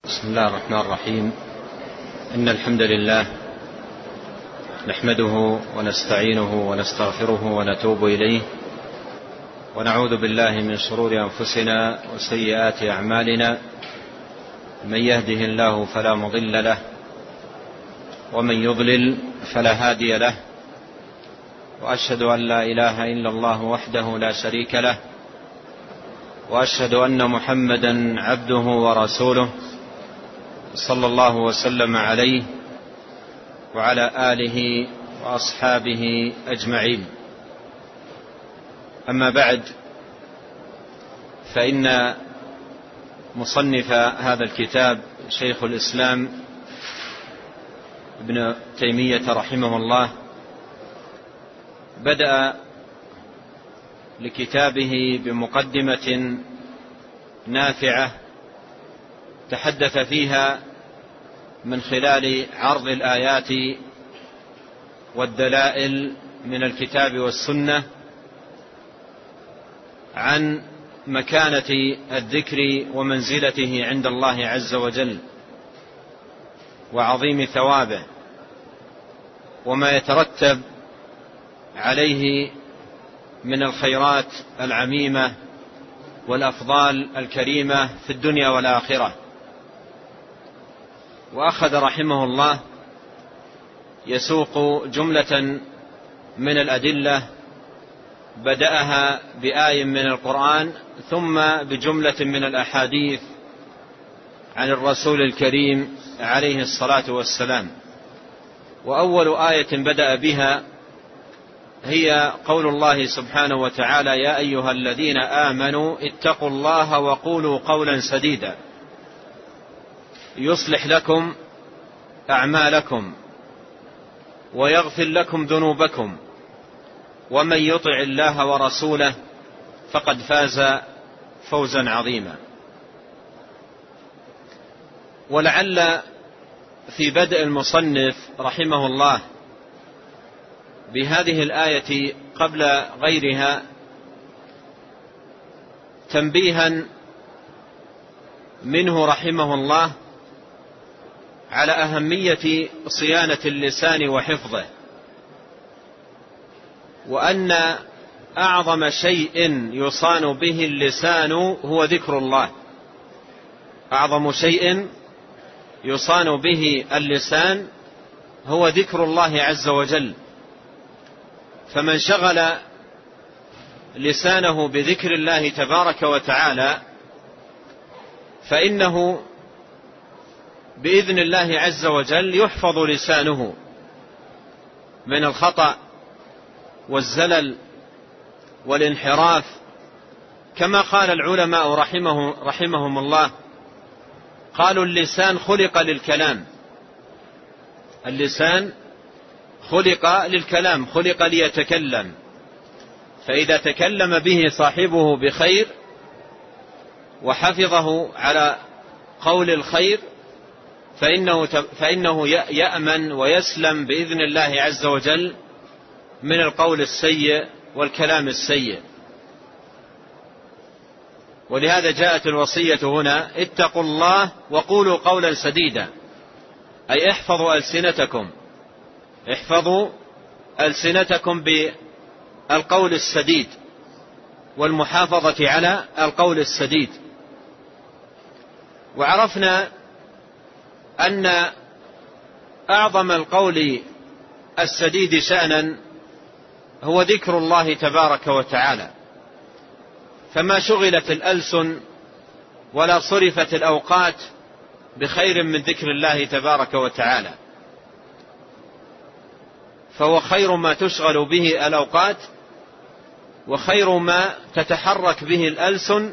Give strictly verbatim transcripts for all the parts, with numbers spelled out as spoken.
بسم الله الرحمن الرحيم. إن الحمد لله نحمده ونستعينه ونستغفره ونتوب إليه، ونعوذ بالله من شرور أنفسنا وسيئات أعمالنا. من يهده الله فلا مضل له، ومن يضلل فلا هادي له، وأشهد أن لا إله إلا الله وحده لا شريك له، وأشهد أن محمدا عبده ورسوله صلى الله وسلم عليه وعلى آله وأصحابه أجمعين. أما بعد، فإن مصنف هذا الكتاب شيخ الإسلام ابن تيمية رحمه الله بدأ لكتابه بمقدمة نافعة تحدث فيها من خلال عرض الآيات والدلائل من الكتاب والسنة عن مكانة الذكر ومنزلته عند الله عز وجل، وعظيم ثوابه، وما يترتب عليه من الخيرات العميمة والأفضال الكريمة في الدنيا والآخرة. وأخذ رحمه الله يسوق جملة من الأدلة، بدأها بآية من القرآن ثم بجملة من الأحاديث عن الرسول الكريم عليه الصلاة والسلام. وأول آية بدأ بها هي قول الله سبحانه وتعالى: يا أيها الذين آمنوا اتقوا الله وقولوا قولا سديدا يصلح لكم أعمالكم ويغفر لكم ذنوبكم ومن يطع الله ورسوله فقد فاز فوزا عظيما. ولعل في بدء المصنف رحمه الله بهذه الآية قبل غيرها تنبيها منه رحمه الله على أهمية صيانة اللسان وحفظه، وأن أعظم شيء يصان به اللسان هو ذكر الله. أعظم شيء يصان به اللسان هو ذكر الله عز وجل، فمن شغل لسانه بذكر الله تبارك وتعالى فإنه بإذن الله عز وجل يحفظ لسانه من الخطأ والزلل والانحراف، كما قال العلماء رحمه رحمهم الله، قالوا: اللسان خلق للكلام. اللسان خلق للكلام، خلق ليتكلم، فإذا تكلم به صاحبه بخير وحفظه على قول الخير فإنه, فإنه يأمن ويسلم بإذن الله عز وجل من القول السيء والكلام السيء. ولهذا جاءت الوصية هنا: اتقوا الله وقولوا قولا سديدا، أي احفظوا ألسنتكم، احفظوا ألسنتكم بالقول السديد والمحافظة على القول السديد. وعرفنا أن أعظم القول السديد شأنا هو ذكر الله تبارك وتعالى، فما شغلت الألسن ولا صرفت الأوقات بخير من ذكر الله تبارك وتعالى، فهو خير ما تشغل به الأوقات وخير ما تتحرك به الألسن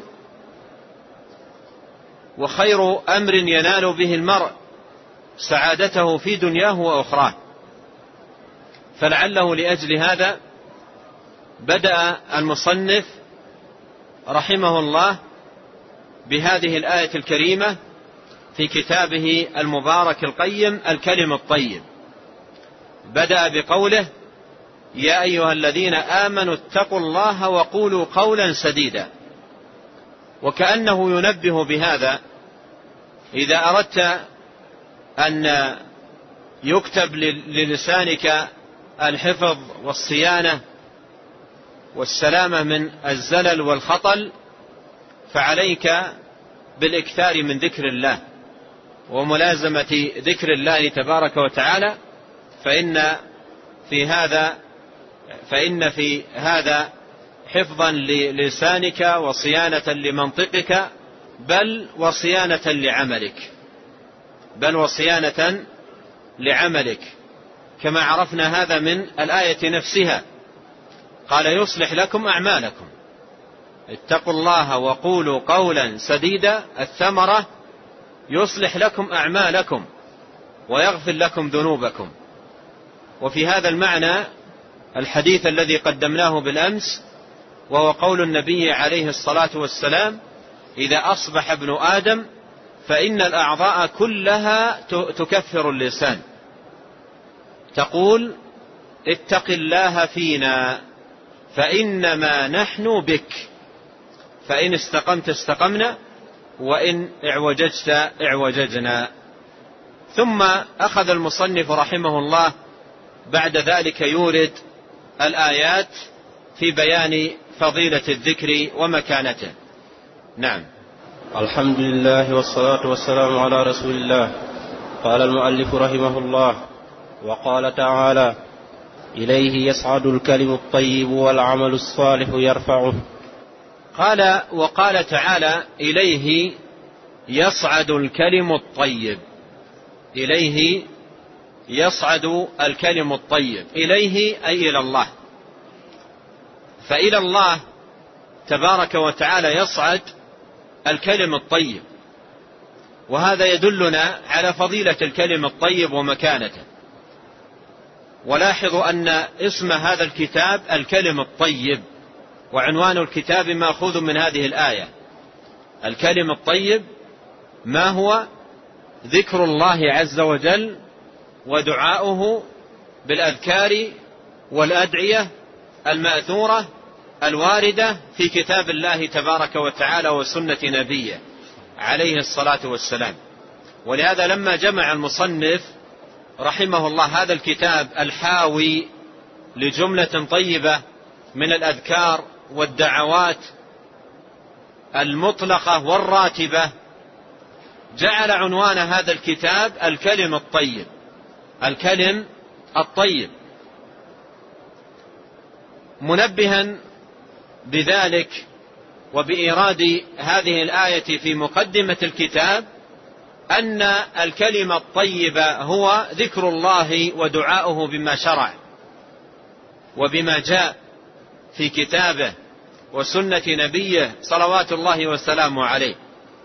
وخير أمر ينال به المرء سعادته في دنياه وأخراه. فلعله لأجل هذا بدأ المصنف رحمه الله بهذه الآية الكريمة في كتابه المبارك القيم الكلم الطيب. بدأ بقوله: يا أيها الذين آمنوا اتقوا الله وقولوا قولا سديدا، وكأنه ينبه بهذا إذا أردت أن يكتب للسانك الحفظ والصيانة والسلامة من الزلل والخطل فعليك بالإكثار من ذكر الله وملازمة ذكر الله تبارك وتعالى، فإن في هذا فإن في هذا حفظا للسانك وصيانة لمنطقك، بل وصيانة لعملك بل وصيانة لعملك كما عرفنا هذا من الآية نفسها. قال يصلح لكم أعمالكم، اتقوا الله وقولوا قولا سديدا، الثمرة يصلح لكم أعمالكم ويغفر لكم ذنوبكم. وفي هذا المعنى الحديث الذي قدمناه بالأمس، وهو قول النبي عليه الصلاة والسلام: إذا أصبح ابن آدم فإن الأعضاء كلها تكفر اللسان، تقول اتق الله فينا فإنما نحن بك، فإن استقمت استقمنا وإن اعوججت اعوججنا. ثم أخذ المصنف رحمه الله بعد ذلك يورد الآيات في بيان فضيلة الذكر ومكانته. نعم. الحمد لله والصلاة والسلام على رسول الله. قال المؤلف رحمه الله: وقال تعالى: إليه يصعد الكلم الطيب والعمل الصالح يرفعه. قال وقال تعالى: إليه يصعد الكلم الطيب. إليه يصعد الكلم الطيب، إليه أي إلى الله، فإلى الله تبارك وتعالى يصعد الكلم الطيب، وهذا يدلنا على فضيلة الكلم الطيب ومكانته. ولاحظوا أن اسم هذا الكتاب الكلم الطيب، وعنوان الكتاب مأخوذ من هذه الآية. الكلم الطيب ما هو؟ ذكر الله عز وجل ودعاؤه بالأذكار والأدعية المأثورة الواردة في كتاب الله تبارك وتعالى وسنة نبيه عليه الصلاة والسلام. ولهذا لما جمع المصنف رحمه الله هذا الكتاب الحاوي لجملة طيبة من الأذكار والدعوات المطلقة والراتبة، جعل عنوان هذا الكتاب الكلم الطيب. الكلم الطيب، منبها بذلك وبإيراد هذه الآية في مقدمة الكتاب أن الكلم الطيب هو ذكر الله ودعاؤه بما شرع وبما جاء في كتابه وسنة نبيه صلوات الله وسلامه عليه.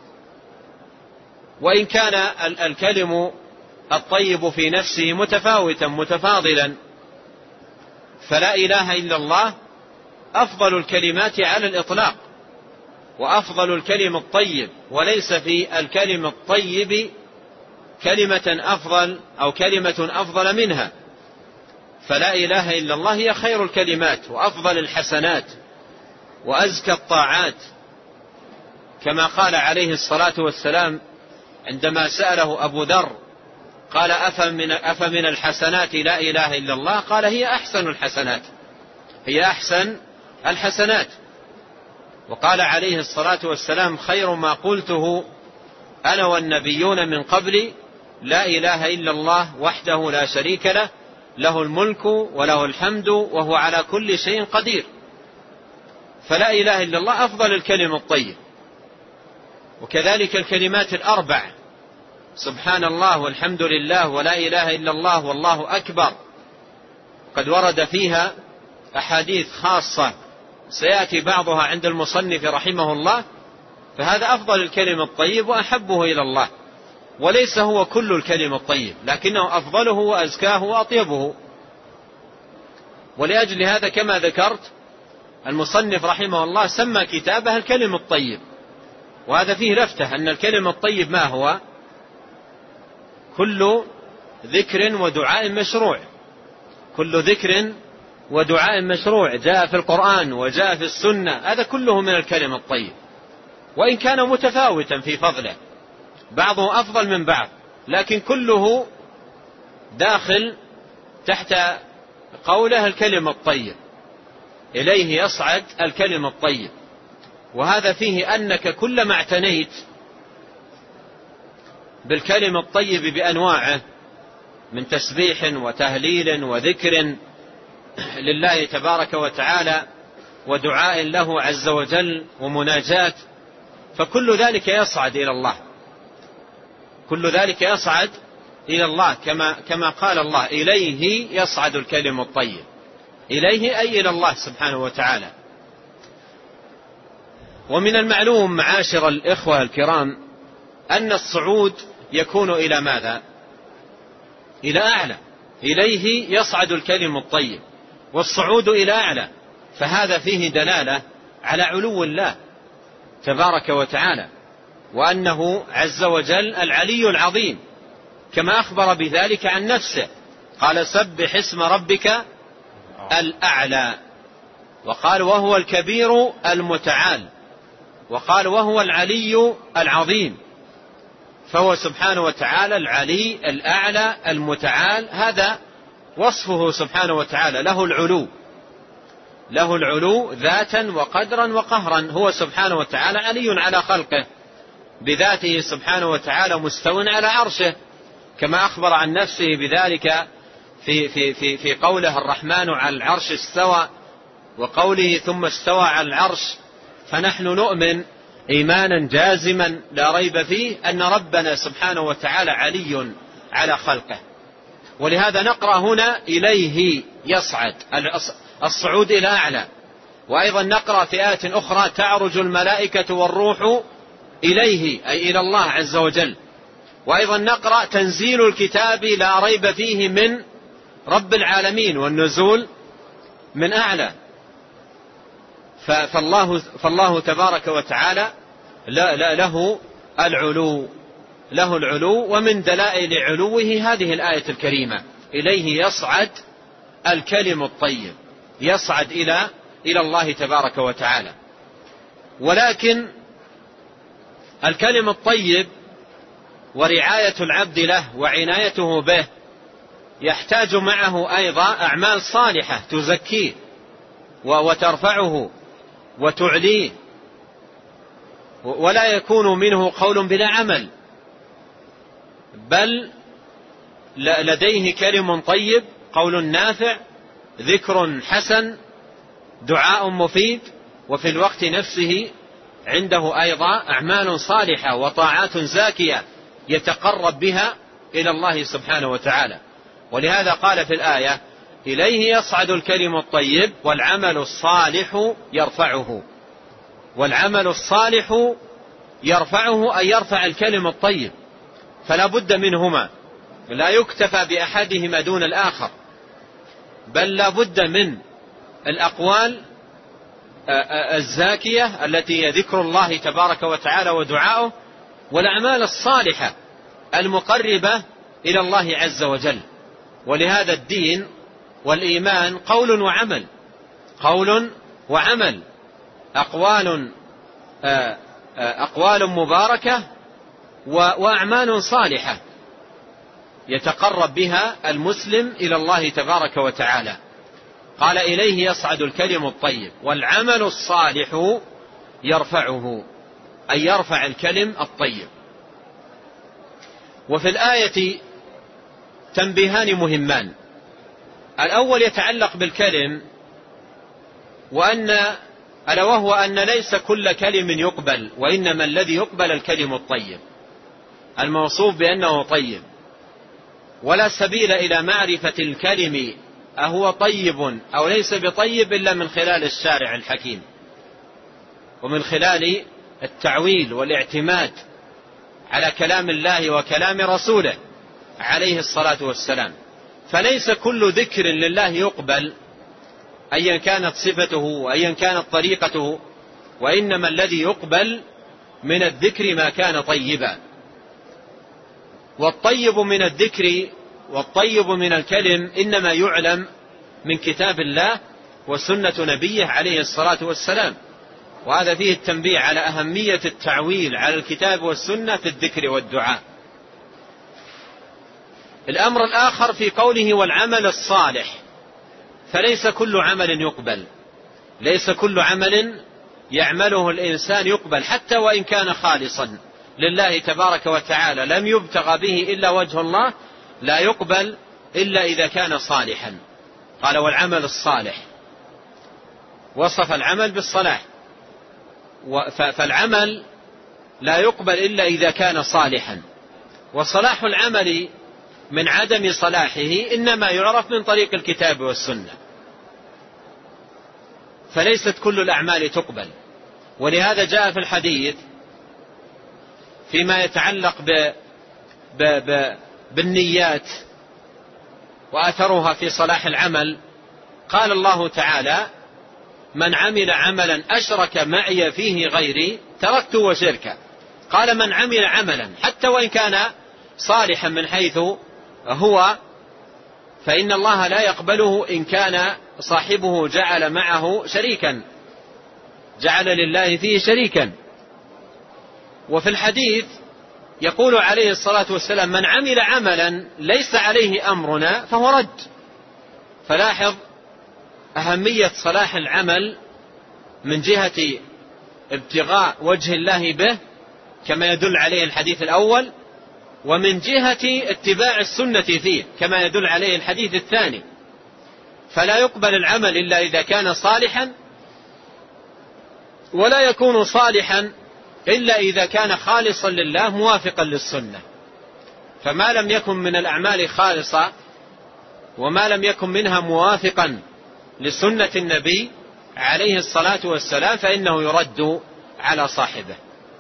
وإن كان الكلم الطيب في نفسه متفاوتا متفاضلا، فلا إله إلا الله أفضل الكلمات على الإطلاق، وأفضل الكلم الطيب، وليس في الكلم الطيب كلمة أفضل أو كلمة أفضل منها. فلا إله إلا الله هي خير الكلمات وأفضل الحسنات وأزكى الطاعات، كما قال عليه الصلاة والسلام عندما سأله أبو ذر قال: أفمن, أفمن الحسنات لا إله إلا الله؟ قال: هي أحسن الحسنات، هي أحسن الحسنات. وقال عليه الصلاة والسلام: خير ما قلته أنا والنبيون من قبلي لا إله إلا الله وحده لا شريك له، له الملك وله الحمد وهو على كل شيء قدير. فلا إله إلا الله أفضل الكلم الطيب. وكذلك الكلمات الأربع: سبحان الله والحمد لله ولا إله إلا الله والله أكبر، قد ورد فيها أحاديث خاصة سيأتي بعضها عند المصنف رحمه الله، فهذا أفضل الكلم الطيب وأحبه إلى الله، وليس هو كل الكلم الطيب، لكنه أفضله وأزكاه وأطيبه. ولأجل هذا كما ذكرت المصنف رحمه الله سمى كتابه الكلم الطيب. وهذا فيه لفتة أن الكلم الطيب ما هو؟ كل ذكر ودعاء مشروع، كل ذكر ودعاء مشروع جاء في القرآن وجاء في السنة، هذا كله من الكلم الطيب، وإن كان متفاوتا في فضله. بعضه أفضل من بعض، لكن كله داخل تحت قوله الكلم الطيب، إليه يصعد الكلم الطيب. وهذا فيه أنك كلما اعتنيت بالكلم الطيب بأنواعه من تسبيح وتهليل وذكر لله تبارك وتعالى ودعاء له عز وجل ومناجاة، فكل ذلك يصعد إلى الله، كل ذلك يصعد إلى الله كما, كما قال الله إليه يصعد الكلم الطيب، إليه أي إلى الله سبحانه وتعالى. ومن المعلوم معاشر الإخوة الكرام أن الصعود يكون إلى ماذا؟ إلى أعلى، إليه يصعد الكلم الطيب، والصعود إلى أعلى، فهذا فيه دلالة على علو الله تبارك وتعالى، وأنه عز وجل العلي العظيم، كما أخبر بذلك عن نفسه، قال سبح اسم ربك الأعلى، وقال وهو الكبير المتعال، وقال وهو العلي العظيم، فهو سبحانه وتعالى العلي الأعلى المتعال، هذا وصفه سبحانه وتعالى، له العلو، له العلو ذاتا وقدرا وقهرا، هو سبحانه وتعالى علي على خلقه بذاته سبحانه وتعالى، مستو على عرشه، كما أخبر عن نفسه بذلك في, في, في, في قوله الرحمن على العرش استوى، وقوله ثم استوى على العرش. فنحن نؤمن إيمانا جازما لا ريب فيه أن ربنا سبحانه وتعالى علي على خلقه، ولهذا نقرأ هنا إليه يصعد، الصعود إلى أعلى. وأيضا نقرأ في آية أخرى تعرج الملائكة والروح إليه أي إلى الله عز وجل. وأيضا نقرأ تنزيل الكتاب لا ريب فيه من رب العالمين، والنزول من أعلى. فالله, فالله تبارك وتعالى له العلو، له العلو، ومن دلائل علوه هذه الآية الكريمة إليه يصعد الكلم الطيب، يصعد إلى إلى الله تبارك وتعالى. ولكن الكلم الطيب ورعاية العبد له وعنايته به يحتاج معه أيضا أعمال صالحة تزكيه وترفعه وتعليه، ولا يكون منه قول بلا عمل، بل لديه كلم طيب، قول نافع، ذكر حسن، دعاء مفيد، وفي الوقت نفسه عنده أيضا أعمال صالحة وطاعات زاكية يتقرب بها إلى الله سبحانه وتعالى. ولهذا قال في الآية إليه يصعد الكلم الطيب والعمل الصالح يرفعه، والعمل الصالح يرفعه أي يرفع الكلم الطيب، فلا بد منهما، لا يكتفى بأحدهما دون الآخر، بل لا بد من الأقوال الزاكية التي هي ذكر الله تبارك وتعالى ودعاؤه، والأعمال الصالحة المقربة إلى الله عز وجل. ولهذا الدين والإيمان قول وعمل، قول وعمل، أقوال أقوال مباركة وأعمال صالحة يتقرب بها المسلم إلى الله تبارك وتعالى. قال إليه يصعد الكلم الطيب والعمل الصالح يرفعه أي يرفع الكلم الطيب. وفي الآية تنبيهان مهمان، الأول يتعلق بالكلم، وأن ألا وهو أن ليس كل كلم يقبل، وإنما الذي يقبل الكلم الطيب الموصوف بأنه طيب، ولا سبيل إلى معرفة الكلم أهو طيب أو ليس بطيب إلا من خلال الشارع الحكيم، ومن خلال التعويل والاعتماد على كلام الله وكلام رسوله عليه الصلاة والسلام. فليس كل ذكر لله يقبل أيا كانت صفته وأيا كانت طريقته، وإنما الذي يقبل من الذكر ما كان طيبا. والطيب من الذكر والطيب من الكلم إنما يعلم من كتاب الله وسنة نبيه عليه الصلاة والسلام. وهذا فيه التنبيه على أهمية التعويل على الكتاب والسنة في الذكر والدعاء. الأمر الآخر في قوله والعمل الصالح، فليس كل عمل يقبل، ليس كل عمل يعمله الإنسان يقبل، حتى وإن كان خالصا لله تبارك وتعالى لم يبتغى به إلا وجه الله، لا يقبل إلا إذا كان صالحا. قال والعمل الصالح، وصف العمل بالصلاح، فالعمل لا يقبل إلا إذا كان صالحا. وصلاح العمل من عدم صلاحه إنما يعرف من طريق الكتاب والسنة، فليست كل الأعمال تقبل. ولهذا جاء في الحديث فيما يتعلق ب... ب... ب... بالنيات وأثرها في صلاح العمل، قال الله تعالى من عمل عملا أشرك معي فيه غيري تركته وشركه. قال من عمل عملا حتى وإن كان صالحا من حيث هو، فإن الله لا يقبله إن كان صاحبه جعل معه شريكا، جعل لله فيه شريكا. وفي الحديث يقول عليه الصلاة والسلام من عمل عملا ليس عليه أمرنا فهو رد. فلاحظ أهمية صلاح العمل من جهة ابتغاء وجه الله به كما يدل عليه الحديث الأول، ومن جهة اتباع السنة فيه كما يدل عليه الحديث الثاني. فلا يقبل العمل إلا إذا كان صالحا، ولا يكون صالحا إلا إذا كان خالصا لله موافقا للسنة. فما لم يكن من الأعمال خالصة وما لم يكن منها موافقا لسنة النبي عليه الصلاة والسلام فإنه يرد على صاحبه.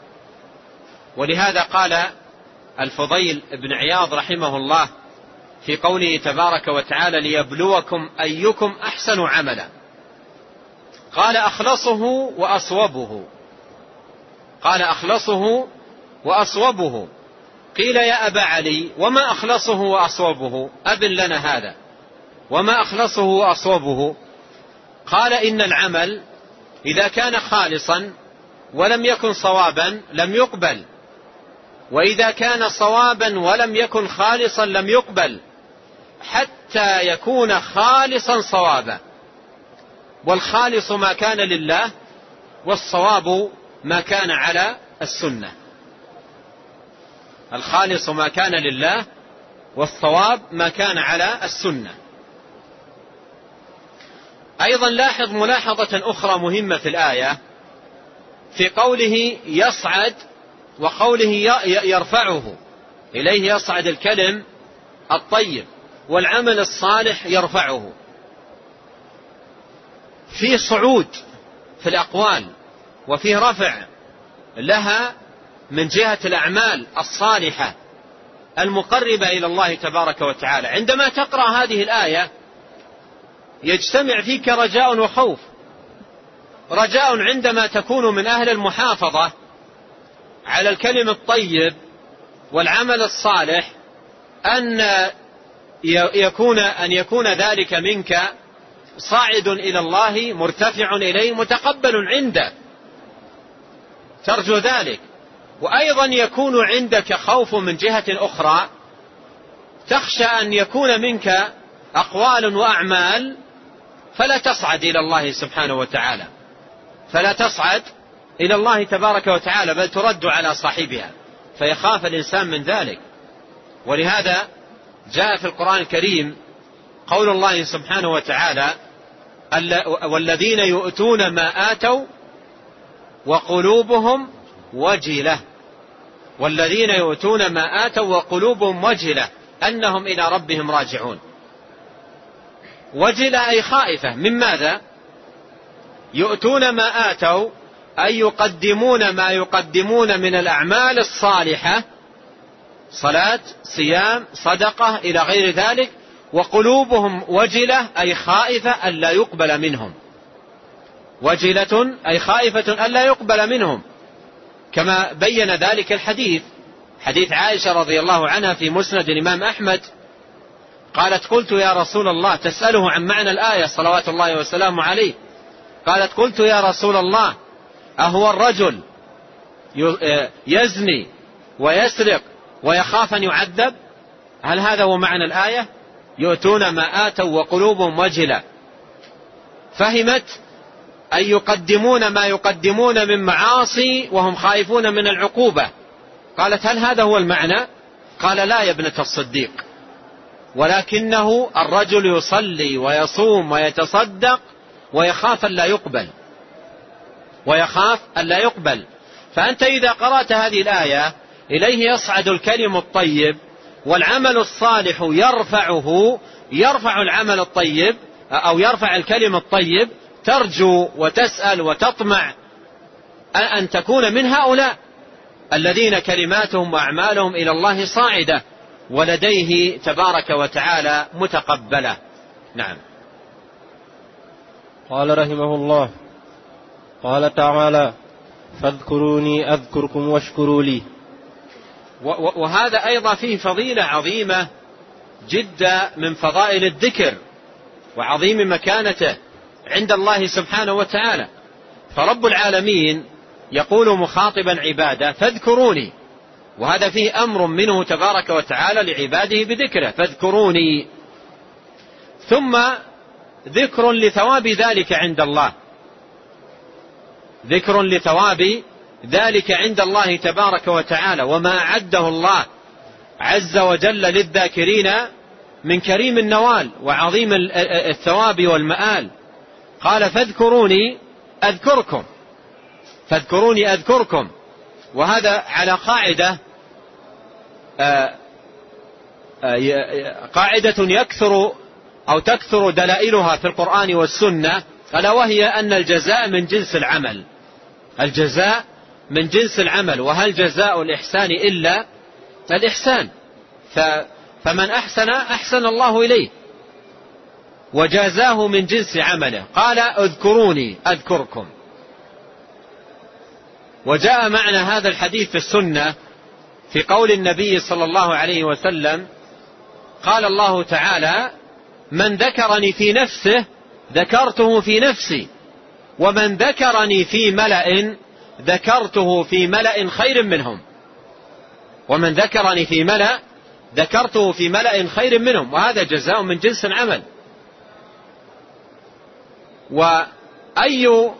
ولهذا قال الفضيل بن عياض رحمه الله في قوله تبارك وتعالى ليبلوكم أيكم أحسن عملا، قال أخلصه وأصوبه، قال أخلصه وأصوبه. قيل يا أبا علي وما أخلصه وأصوبه؟ أبن لنا هذا، وما أخلصه وأصوبه؟ قال إن العمل إذا كان خالصا ولم يكن صوابا لم يقبل، وإذا كان صوابا ولم يكن خالصا لم يقبل، حتى يكون خالصا صوابا. والخالص ما كان لله، والصواب ما كان على السنة. الخالص ما كان لله، والصواب ما كان على السنة. أيضا لاحظ ملاحظة أخرى مهمة في الآية في قوله يصعد وقوله يرفعه، إليه يصعد الكلم الطيب والعمل الصالح يرفعه. في صعود في الأقوال وفي رفع لها من جهة الأعمال الصالحة المقربة إلى الله تبارك وتعالى. عندما تقرأ هذه الآية يجتمع فيك رجاء وخوف. رجاء عندما تكون من أهل المحافظة على الكلم الطيب والعمل الصالح أن يكون أن يكون ذلك منك صاعد إلى الله مرتفع إليه متقبل عنده، ترجو ذلك. وأيضا يكون عندك خوف من جهة أخرى، تخشى أن يكون منك أقوال وأعمال فلا تصعد إلى الله سبحانه وتعالى، فلا تصعد إلى الله تبارك وتعالى، بل ترد على صاحبها، فيخاف الإنسان من ذلك. ولهذا جاء في القرآن الكريم قول الله سبحانه وتعالى والذين يؤتون ما آتوا وقلوبهم وجلة، والذين يؤتون ما آتوا وقلوبهم وجلة أنهم إلى ربهم راجعون. وجلة أي خائفة من ماذا؟ يؤتون ما آتوا أي يقدمون ما يقدمون من الأعمال الصالحة، صلاة صيام صدقة إلى غير ذلك، وقلوبهم وجلة أي خائفة ألا يقبل منهم. وجلة أي خائفة ألا يقبل منهم، كما بين ذلك الحديث، حديث عائشة رضي الله عنها في مسند الإمام أحمد قالت قلت يا رسول الله، تسأله عن معنى الآية صلوات الله وسلامه عليه، قالت قلت يا رسول الله أهو الرجل يزني ويسرق ويخاف أن يعذب؟ هل هذا هو معنى الآية؟ يؤتون ما آتوا وقلوبهم وجلة. فهمت أن يقدمون ما يقدمون من معاصي وهم خائفون من العقوبة. قالت هل هذا هو المعنى؟ قال لا يا ابنة الصديق، ولكنه الرجل يصلي ويصوم ويتصدق ويخاف أن لا يقبل، ويخاف أن لا يقبل. فأنت إذا قرأت هذه الآية إليه يصعد الكلم الطيب والعمل الصالح يرفعه، يرفع العمل الطيب أو يرفع الكلم الطيب، ترجو وتسأل وتطمع أن تكون من هؤلاء الذين كلماتهم وأعمالهم إلى الله صاعدة ولديه تبارك وتعالى متقبلة. نعم. قال رحمه الله: قال تعالى: فاذكروني أذكركم واشكروا لي. وهذا أيضا فيه فضيلة عظيمة جدا من فضائل الذكر وعظيم مكانته عند الله سبحانه وتعالى. فرب العالمين يقول مخاطبا عباده: فاذكروني، وهذا فيه أمر منه تبارك وتعالى لعباده بذكره، فاذكروني، ثم ذكر لثواب ذلك عند الله، ذكر لثواب ذلك عند الله تبارك وتعالى، وما أعده الله عز وجل للذاكرين من كريم النوال وعظيم الثواب والمآل. قال: فاذكروني أذكركم، فاذكروني أذكركم. وهذا على قاعدة قاعدة يكثر أو تكثر دلائلها في القرآن والسنة، ألا وهي أن الجزاء من جنس العمل، الجزاء من جنس العمل، وهل جزاء الإحسان إلا الإحسان؟ فمن أحسن أحسن الله إليه وجازاه من جنس عمله. قال: اذكروني أذكركم. وجاء معنى هذا الحديث في السنة في قول النبي صلى الله عليه وسلم: قال الله تعالى: من ذكرني في نفسه ذكرته في نفسي، ومن ذكرني في ملأ ذكرته في ملأ خير منهم، ومن ذكرني في ملأ ذكرته في ملأ خير منهم. وهذا جزاء من جنس العمل. وأي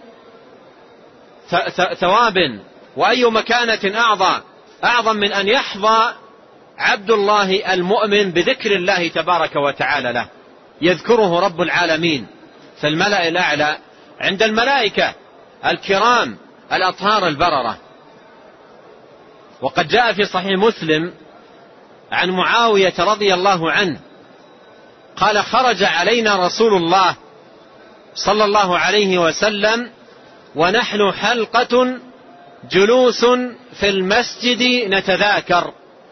ثواب وأي مكانة أعظم أعظم من أن يحظى عبد الله المؤمن بذكر الله تبارك وتعالى له، يذكره رب العالمين في الملأ الأعلى عند الملائكة الكرام الأطهار البررة. وقد جاء في صحيح مسلم عن معاوية رضي الله عنه قال: خرج علينا رسول الله صلى الله عليه وسلم ونحن حلقة جلوس في المسجد نتذاكر،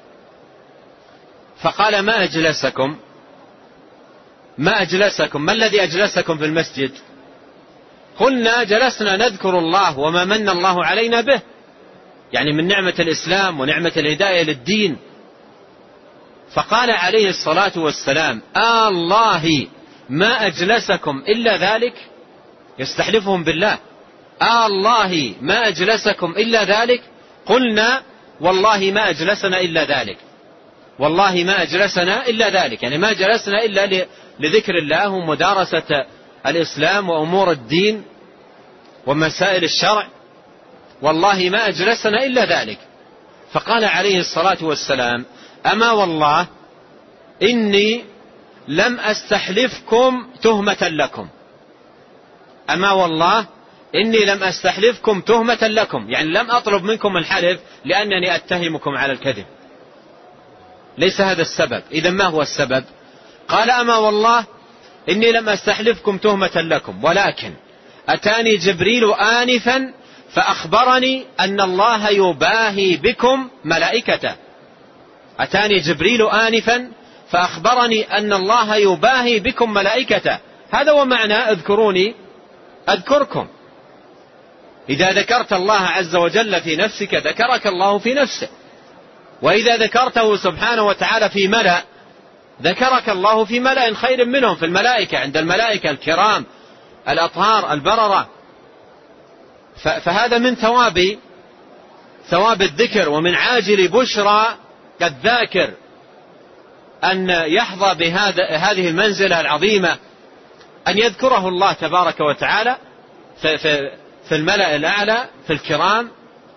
فقال: ما أجلسكم ما أجلسكم ما الذي أجلسكم في المسجد؟ قلنا: جلسنا نذكر الله وما من الله علينا به، يعني من نعمة الإسلام ونعمة الهداية للدين. فقال عليه الصلاة والسلام: آه الله ما أجلسكم إلا ذلك، يستحلفهم بالله: آه الله ما أجلسكم إلا ذلك. قلنا: والله ما أجلسنا إلا ذلك، والله ما أجلسنا إلا ذلك، يعني ما جلسنا إلا لذكر الله ومدارسة الإسلام وأمور الدين ومسائل الشرع، والله ما أجلسنا إلا ذلك. فقال عليه الصلاة والسلام: أما والله إني لم أستحلفكم تهمة لكم، أما والله إني لم أستحلفكم تهمة لكم، يعني لم أطلب منكم الحلف لأنني أتهمكم على الكذب، ليس هذا السبب. إذن ما هو السبب؟ قال: أما والله إني لم أستحلفكم تهمة لكم، ولكن أتاني جبريل آنفا فأخبرني أن الله يباهي بكم ملائكته، أتاني جبريل آنفا فأخبرني أن الله يباهي بكم ملائكته. هذا هو معنى اذكروني أذكركم. إذا ذكرت الله عز وجل في نفسك ذكرك الله في نفسه، وإذا ذكرته سبحانه وتعالى في ملأ ذكرك الله في ملأ خير منهم، في الملائكة، عند الملائكة الكرام الأطهار البررة. فهذا من ثواب ثواب الذكر، ومن عاجل بشرى الذاكر أن يحظى بهذا هذه المنزلة العظيمة، أن يذكره الله تبارك وتعالى في, في, في الملأ الأعلى، في الكرام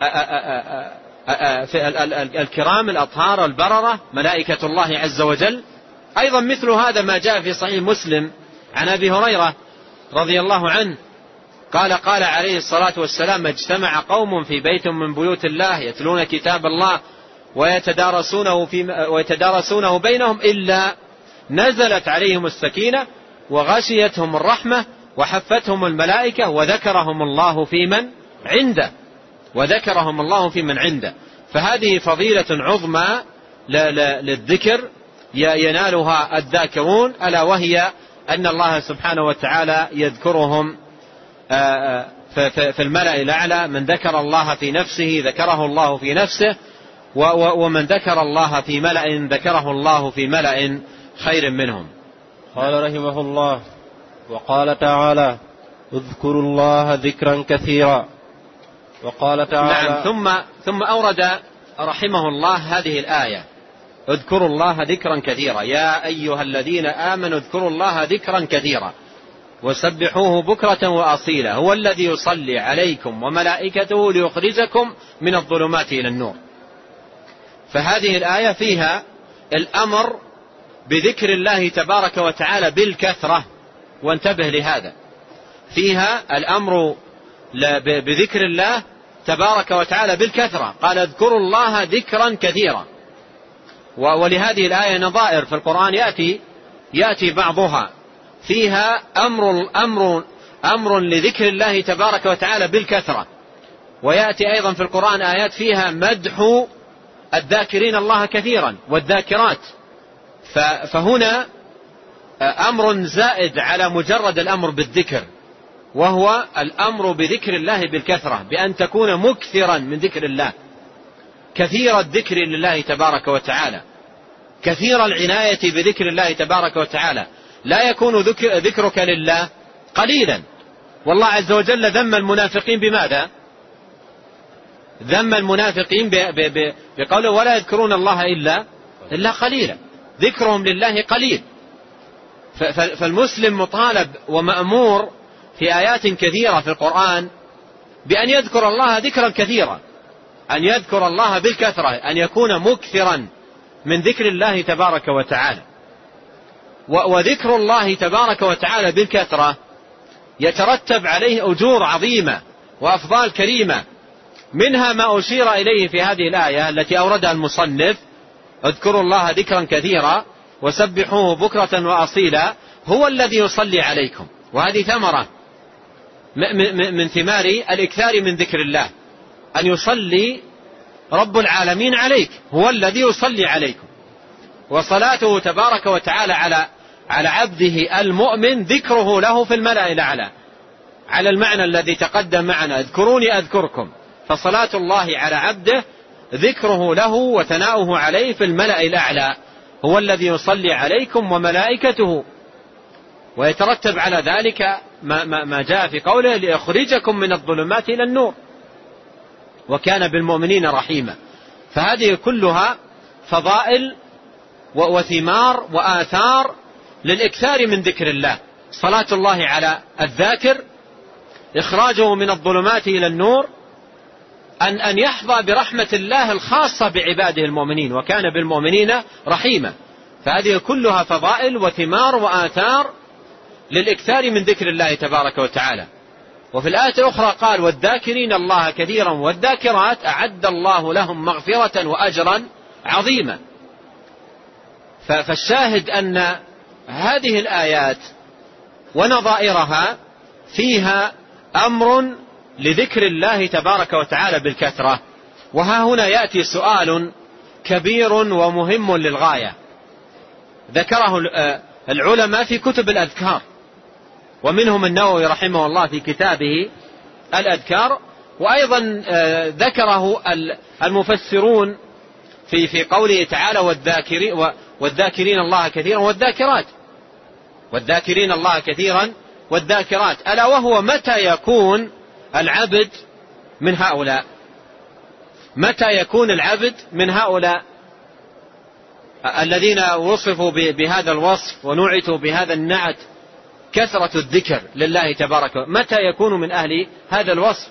في الكرام الأطهار البررة ملائكة الله عز وجل. أيضا مثل هذا ما جاء في صحيح مسلم عن أبي هريرة رضي الله عنه قال قال عليه الصلاة والسلام: اجتمع قوم في بيت من بيوت الله يتلون كتاب الله ويتدارسونه, في ويتدارسونه بينهم إلا نزلت عليهم السكينة وغشيتهم الرحمة وحفتهم الملائكة وذكرهم الله في من عنده وذكرهم الله في من عنده. فهذه فضيلة عظمى للذكر ينالها الذاكرون، ألا وهي أن الله سبحانه وتعالى يذكرهم في الملأ الأعلى. من ذكر الله في نفسه ذكره الله في نفسه، ومن ذكر الله في ملأ ذكره الله في ملأ خير منهم. قال رحمه الله: وقال تعالى: اذكروا الله ذكرا كثيرا. وقال تعالى: نعم. ثم ثم أورد رحمه الله هذه الآية: اذكروا الله ذكرا كثيرا، يا أيها الذين آمنوا اذكروا الله ذكرا كثيرا وسبحوه بكرة وأصيلا هو الذي يصلي عليكم وملائكته ليخرجكم من الظلمات إلى النور. فهذه الآية فيها الأمر بذكر الله تبارك وتعالى بالكثرة، وانتبه لهذا، فيها الأمر بذكر الله تبارك وتعالى بالكثرة. قال: اذكروا الله ذكرا كثيرا. ولهذه الآية نظائر في القرآن يأتي يأتي بعضها فيها أمر أمر أمر لذكر الله تبارك وتعالى بالكثرة، ويأتي أيضا في القرآن آيات فيها مدح الذاكرين الله كثيرا والذاكرات. فهنا أمر زائد على مجرد الأمر بالذكر، وهو الأمر بذكر الله بالكثرة، بأن تكون مكثرا من ذكر الله، كثير الذكر لله تبارك وتعالى، كثير العناية بذكر الله تبارك وتعالى. لا يكون ذكرك لله قليلا. والله عز وجل ذم المنافقين بماذا؟ ذم المنافقين بقوله: ولا يذكرون الله إلا إلا قليلا. ذكرهم لله قليل. فالمسلم مطالب ومأمور في آيات كثيرة في القرآن بأن يذكر الله ذكرا كثيرا، أن يذكر الله بالكثرة، أن يكون مكثرا من ذكر الله تبارك وتعالى. وذكر الله تبارك وتعالى بالكثرة يترتب عليه أجور عظيمة وأفضال كريمة، منها ما أشير إليه في هذه الآية التي أوردها المصنف: اذكروا الله ذكرا كثيرا وسبحوه بكرة وأصيلا هو الذي يصلي عليكم. وهذه ثمرة من ثمار الإكثار من ذكر الله، أن يصلي رب العالمين عليك، هو الذي يصلي عليكم. وصلاته تبارك وتعالى على على عبده المؤمن ذكره له في الملأ الأعلى، على المعنى الذي تقدم معنا: اذكروني أذكركم. فصلاة الله على عبده ذكره له وثناؤه عليه في الملأ الأعلى، هو الذي يصلي عليكم وملائكته. ويترتب على ذلك ما, ما, ما جاء في قوله: ليخرجكم من الظلمات إلى النور وكان بالمؤمنين رحيما. فهذه كلها فضائل وثمار وآثار للإكثار من ذكر الله. صلاة الله على الذاكر، إخراجه من الظلمات إلى النور، أن أن يحظى برحمة الله الخاصة بعباده المؤمنين، وكان بالمؤمنين رحيما. فهذه كلها فضائل وثمار وآثار للإكثار من ذكر الله تبارك وتعالى. وفي الآية الأخرى قال: والذاكرين الله كثيرا والذاكرات أعد الله لهم مغفرة وأجرا عظيما. فالشاهد أن هذه الآيات ونظائرها فيها أمر لذكر الله تبارك وتعالى بالكثرة. وها هنا يأتي سؤال كبير ومهم للغاية، ذكره العلماء في كتب الأذكار، ومنهم النووي رحمه الله في كتابه الأذكار، وأيضا ذكره المفسرون في في قوله تعالى: والذاكرين والذاكرين الله كثيرا والذاكرات والذاكرين الله كثيرا والذاكرات. ألا وهو متى يكون العبد من هؤلاء؟ متى يكون العبد من هؤلاء الذين وصفوا بهذا الوصف ونعتوا بهذا النعت، كثرة الذكر لله تبارك وتعالى؟ متى يكون من أهل هذا الوصف؟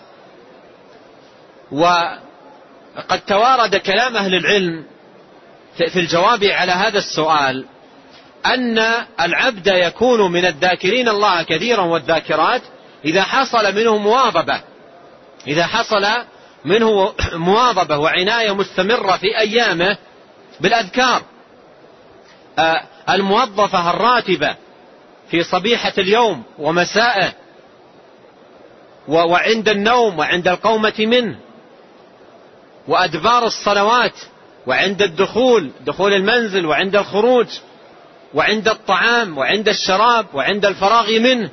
وقد توارد كلام أهل العلم في الجواب على هذا السؤال أن العبد يكون من الذاكرين الله كثيرا والذاكرات إذا حصل منه مواظبة إذا حصل منه مواظبة وعناية مستمرة في أيامه بالأذكار الموظفة الراتبة في صبيحة اليوم ومسائه وعند النوم وعند القومة منه وأدبار الصلوات وعند الدخول دخول المنزل وعند الخروج وعند الطعام وعند الشراب وعند الفراغ منه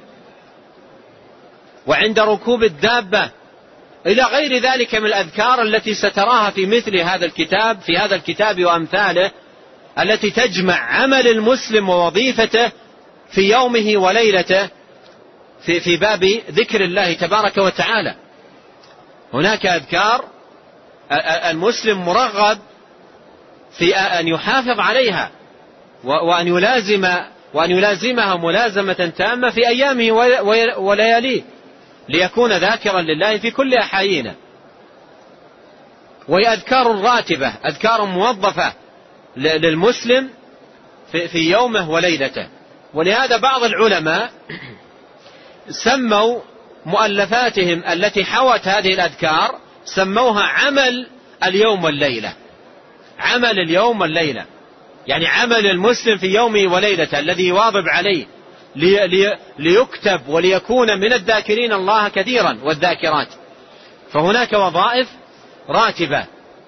وعند ركوب الدابة إلى غير ذلك من الأذكار التي ستراها في مثل هذا الكتاب في هذا الكتاب وأمثاله، التي تجمع عمل المسلم ووظيفته في يومه وليلته في في باب ذكر الله تبارك وتعالى. هناك أذكار المسلم مرغب في أن يحافظ عليها وأن يلازم وأن يلازمها ملازمة تامة في أيامه ولياليه ليكون ذاكرا لله في كل أحايينه. وهي أذكار راتبة، أذكار موظفة للمسلم في يومه وليلته. ولهذا بعض العلماء سموا مؤلفاتهم التي حوت هذه الأذكار سموها عمل اليوم والليلة. عمل اليوم والليلة يعني عمل المسلم في يومه وليلته الذي يواظب عليه لي لي ليكتب وليكون من الذاكرين الله كثيرا والذاكرات. فهناك وظائف راتبة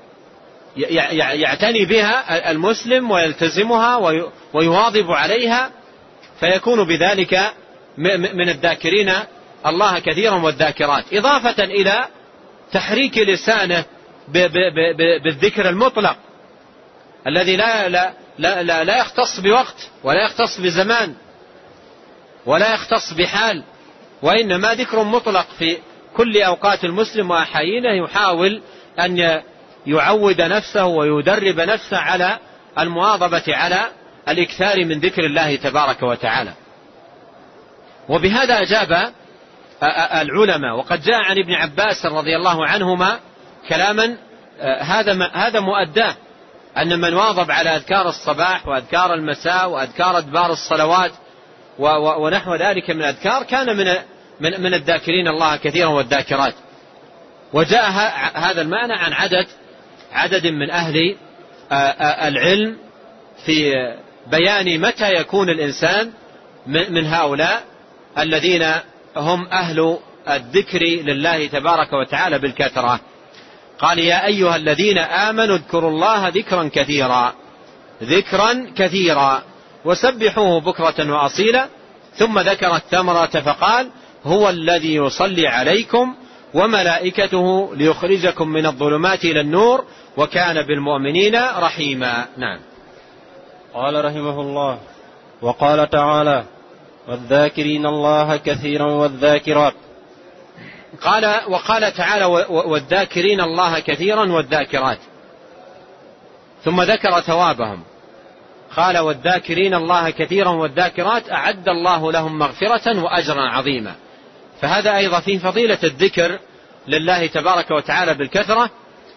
يعتني بها المسلم ويلتزمها ويواظب عليها، فيكون بذلك من الذاكرين الله كثيرا والذاكرات، إضافة إلى تحريك لسانه بالذكر المطلق الذي لا, لا, لا, لا, لا يختص بوقت ولا يختص بزمان ولا يختص بحال، وإنما ذكر مطلق في كل أوقات المسلم وأحايينه، يحاول أن يعود نفسه ويدرب نفسه على المواظبة على الإكثار من ذكر الله تبارك وتعالى. وبهذا أجاب العلماء. وقد جاء عن ابن عباس رضي الله عنهما كلاما هذا هذا مؤداه، أن من واظب على أذكار الصباح وأذكار المساء وأذكار أدبار الصلوات ونحو ذلك من أذكار كان من من من الذاكرين الله كثيرا والذاكرات. وجاء هذا المعنى عن عدد عدد من أهل العلم في بيان متى يكون الإنسان من هؤلاء الذين هم أهل الذكر لله تبارك وتعالى بالكثرة. قال: يا أيها الذين آمنوا اذكروا الله ذكرا كثيرا ذكرا كثيرا وسبحوه بكرة وأصيلا. ثم ذكر الثمرة فقال: هو الذي يصلي عليكم وملائكته ليخرجكم من الظلمات إلى النور وكان بالمؤمنين رحيما. نعم. قال رحمه الله: وقال تعالى: والذاكرين الله كثيرا والذاكرات. قال وقال تعالى: والذاكرين الله كثيرا والذاكرات، ثم ذكر ثوابهم. قال: والذاكرين الله كثيرا والذاكرات أعد الله لهم مغفرة وأجرا عظيما. فهذا أيضا فيه فضيلة الذكر لله تبارك وتعالى بالكثرة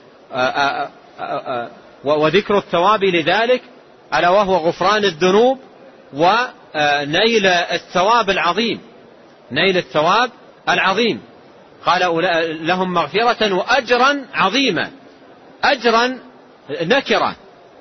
وذكر الثواب لذلك، ألا وهو غفران الذنوب ونيل الثواب العظيم نيل الثواب العظيم. قال: لهم مغفرة وأجرا عظيما. أجرا نكرة،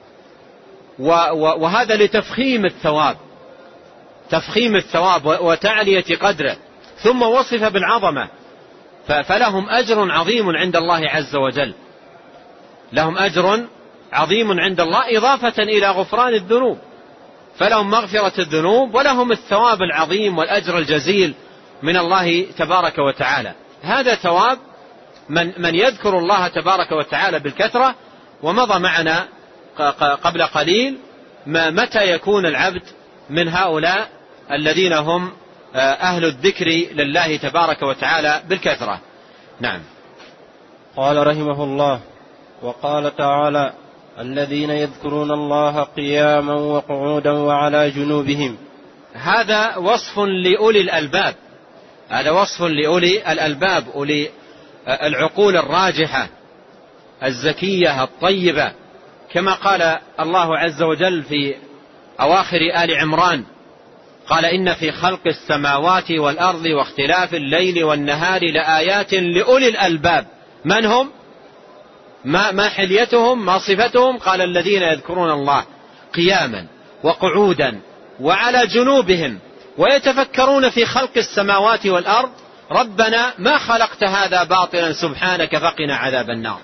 وهذا لتفخيم الثواب تفخيم الثواب وتعلية قدره، ثم وصف بالعظمة. فلهم أجر عظيم عند الله عز وجل، لهم أجر عظيم عند الله إضافة إلى غفران الذنوب، فلهم مغفرة الذنوب ولهم الثواب العظيم والأجر الجزيل من الله تبارك وتعالى. هذا ثواب من, من يذكر الله تبارك وتعالى بالكثرة. ومضى معنا قبل قليل ما متى يكون العبد من هؤلاء الذين هم أهل الذكر لله تبارك وتعالى بالكثرة. نعم. قال رحمه الله: وقال تعالى: الذين يذكرون الله قياما وقعودا وعلى جنوبهم. هذا وصف لأولي الألباب، هذا وصف لأولي الألباب، أولي العقول الراجحة الزكية الطيبة، كما قال الله عز وجل في أواخر آل عمران: قال إن في خلق السماوات والأرض واختلاف الليل والنهار لآيات لأولي الألباب. من هم؟ ما, ما حليتهم؟ ما صفتهم؟ قال: الذين يذكرون الله قياما وقعودا وعلى جنوبهم ويتفكرون في خلق السماوات والأرض ربنا ما خلقت هذا باطلا سبحانك فقنا عذاب النار.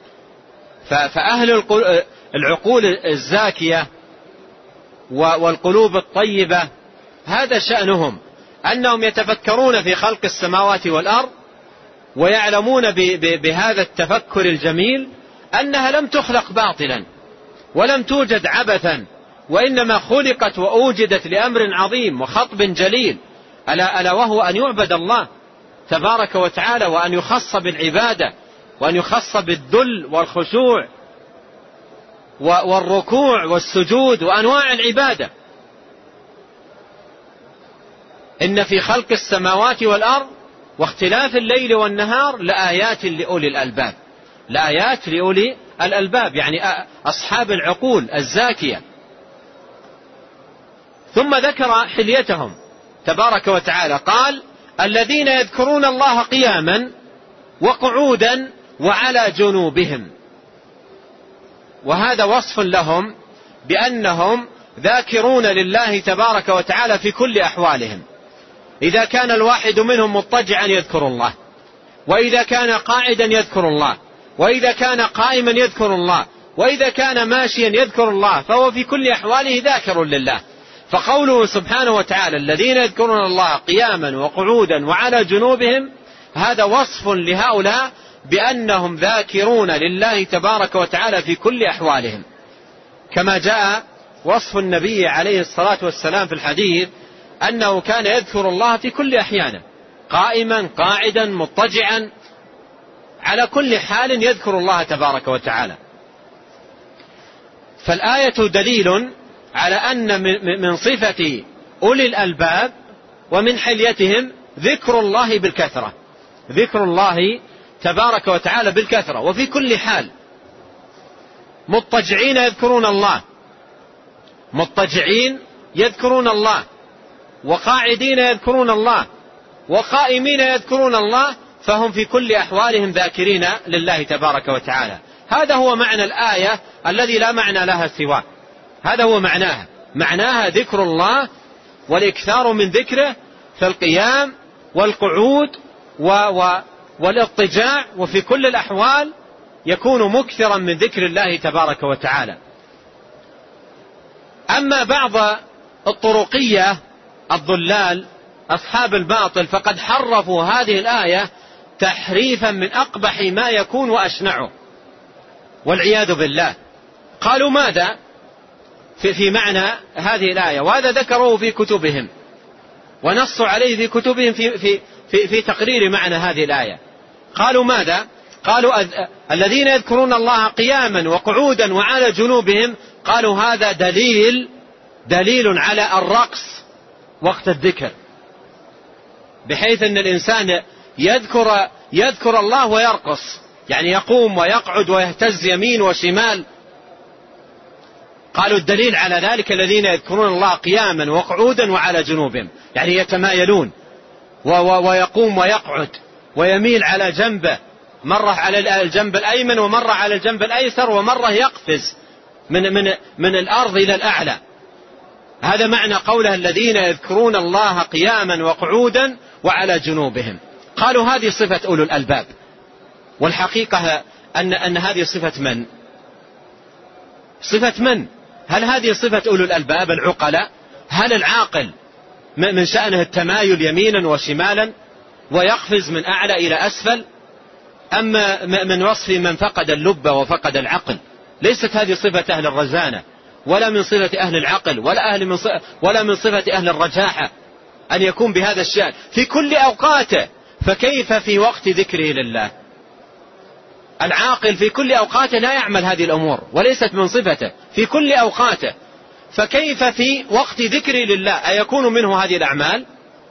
فأهل العقول الزاكية والقلوب الطيبة هذا شأنهم، أنهم يتفكرون في خلق السماوات والأرض ويعلمون بهذا التفكر الجميل أنها لم تخلق باطلا ولم توجد عبثا، وإنما خلقت وأوجدت لأمر عظيم وخطب جليل، ألا, ألا وهو أن يعبد الله تبارك وتعالى، وأن يخص بالعبادة، وأن يخص بالذل والخشوع والركوع والسجود وأنواع العبادة. إن في خلق السماوات والأرض واختلاف الليل والنهار لآيات لأولي الألباب، لآيات لأولي الألباب يعني أصحاب العقول الزاكية. ثم ذكر حليتهم تبارك وتعالى، قال: الذين يذكرون الله قياما وقعودا وعلى جنوبهم. وهذا وصف لهم بأنهم ذاكرون لله تبارك وتعالى في كل أحوالهم. إذا كان الواحد منهم مضطجعا يذكر الله، وإذا كان قاعدا يذكر الله، وإذا كان قائما يذكر الله، وإذا كان ماشيا يذكر الله، فهو في كل أحواله ذاكر لله. فقوله سبحانه وتعالى: الذين يذكرون الله قياما وقعودا وعلى جنوبهم، هذا وصف لهؤلاء بأنهم ذاكرون لله تبارك وتعالى في كل أحوالهم، كما جاء وصف النبي عليه الصلاة والسلام في الحديث أنه كان يذكر الله في كل أحيانه، قائما قاعدا مضطجعا، على كل حال يذكر الله تبارك وتعالى. فالآية دليل على أن من صفة أولي الألباب ومن حليتهم ذكر الله بالكثرة، ذكر الله تبارك وتعالى بالكثرة وفي كل حال. مضطجعين يذكرون الله، مضطجعين يذكرون الله، وقاعدين يذكرون الله، وقائمين يذكرون الله، فهم في كل أحوالهم ذاكرين لله تبارك وتعالى. هذا هو معنى الآية الذي لا معنى لها سواه، هذا هو معناها، معناها ذكر الله والإكثار من ذكره في القيام والقعود والاضطجاع، وفي كل الأحوال يكون مكثرا من ذكر الله تبارك وتعالى. أما بعض الطرقية الضلال أصحاب الباطل فقد حرفوا هذه الآية تحريفا من أقبح ما يكون وأشنعه والعياذ بالله. قالوا ماذا في, في معنى هذه الآية، وهذا ذكروه في كتبهم ونصوا عليه في كتبهم في, في, في, في تقرير معنى هذه الآية. قالوا ماذا؟ قالوا الذين يذكرون الله قياما وقعودا وعلى جنوبهم، قالوا هذا دليل دليل على الرقص وقت الذكر، بحيث أن الإنسان يذكر يذكر الله ويرقص، يعني يقوم ويقعد ويهتز يمين وشمال. قالوا الدليل على ذلك الذين يذكرون الله قياما وقعودا وعلى جنوبهم، يعني يتمايلون ويقوم ويقعد ويميل على جنبه، مرة على الجنب الأيمن ومرة على الجنب الأيسر، ومرة يقفز من, من, من الأرض إلى الأعلى. هذا معنى قوله الذين يذكرون الله قياما وقعودا وعلى جنوبهم. قالوا هذه صفة أولو الألباب، والحقيقة أن, أن هذه صفة من؟ صفة من؟ هل هذه صفة أولو الألباب العقلاء؟ هل العاقل من شأنه التمايل يمينا وشمالا ويقفز من أعلى إلى أسفل؟ أما من وصف من فقد اللب وفقد العقل؟ ليست هذه صفة أهل الرزانة، ولا من صفة أهل العقل، ولا, أهل من صفة ولا من صفة أهل الرجاحة أن يكون بهذا الشأن في كل أوقاته، فكيف في وقت ذكره لله؟ العاقل في كل أوقاته لا يعمل هذه الأمور وليست من صفته في كل أوقاته، فكيف في وقت ذكر لله أيكون منه هذه الأعمال؟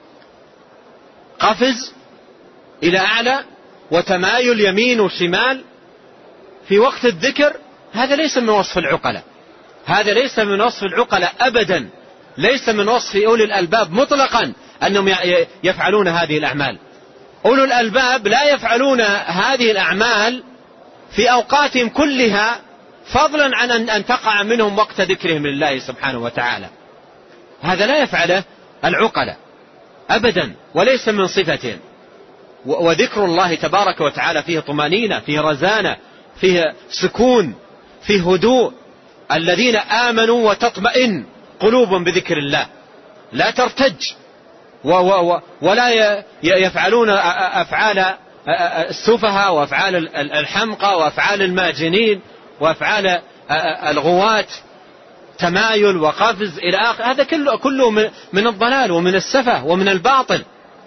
قفز إلى أعلى وتمايل يمين وشمال في وقت الذكر، هذا ليس من وصف العقلاء، هذا ليس من وصف العقلاء أبدا، ليس من وصف أولي الألباب مطلقا أنهم يفعلون هذه الأعمال. أولو الألباب لا يفعلون هذه الأعمال في أوقاتهم كلها فضلا عن أن تقع منهم وقت ذكرهم لله سبحانه وتعالى، هذا لا يفعله العقلاء أبدا وليس من صفتهم. وذكر الله تبارك وتعالى فيه طمأنينة، فيه رزانة، فيه سكون، فيه هدوء. الذين آمنوا وتطمئن قلوبهم بذكر الله، لا ترتج ولا يفعلون أفعال السفهاء وأفعال الحمقى وأفعال الماجنين وأفعال الغواة، تمايل وقفز إلى آخر، هذا كله, كله من الضلال ومن السفه ومن الباطل.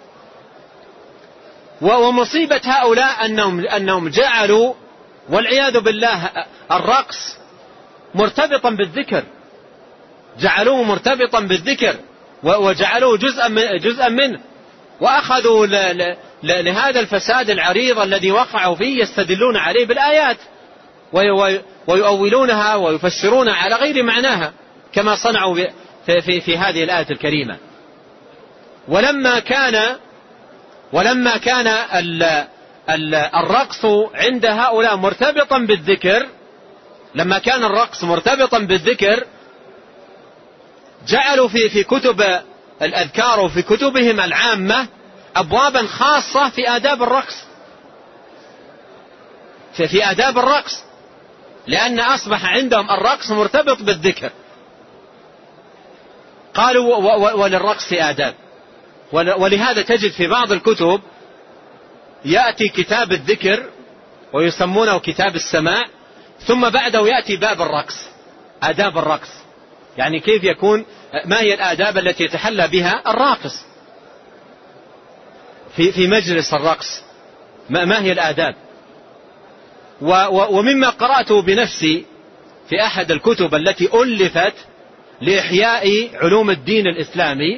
ومصيبة هؤلاء أنهم, أنهم جعلوا والعياذ بالله الرقص مرتبطا بالذكر، جعلوه مرتبطا بالذكر وجعلوه جزءا من جزءا منه، وأخذوا لهذا الفساد العريض الذي وقعوا فيه يستدلون عليه بالآيات ويؤولونها ويفسرونها على غير معناها كما صنعوا في, في, في هذه الآية الكريمة. ولما كان ولما كان ال ال الرقص عند هؤلاء مرتبطا بالذكر، لما كان الرقص مرتبطا بالذكر جعلوا في في كتب الأذكار وفي كتبهم العامة أبوابا خاصة في آداب الرقص، في, في آداب الرقص، لأن أصبح عندهم الرقص مرتبط بالذكر. قالوا وللرقص آداب، ولهذا تجد في بعض الكتب يأتي كتاب الذكر ويسمونه كتاب السماع، ثم بعده يأتي باب الرقص، آداب الرقص، يعني كيف يكون، ما هي الآداب التي يتحلى بها الراقص في في مجلس الرقص، ما هي الآداب. ومما قرأته بنفسي في أحد الكتب التي ألفت لإحياء علوم الدين الإسلامي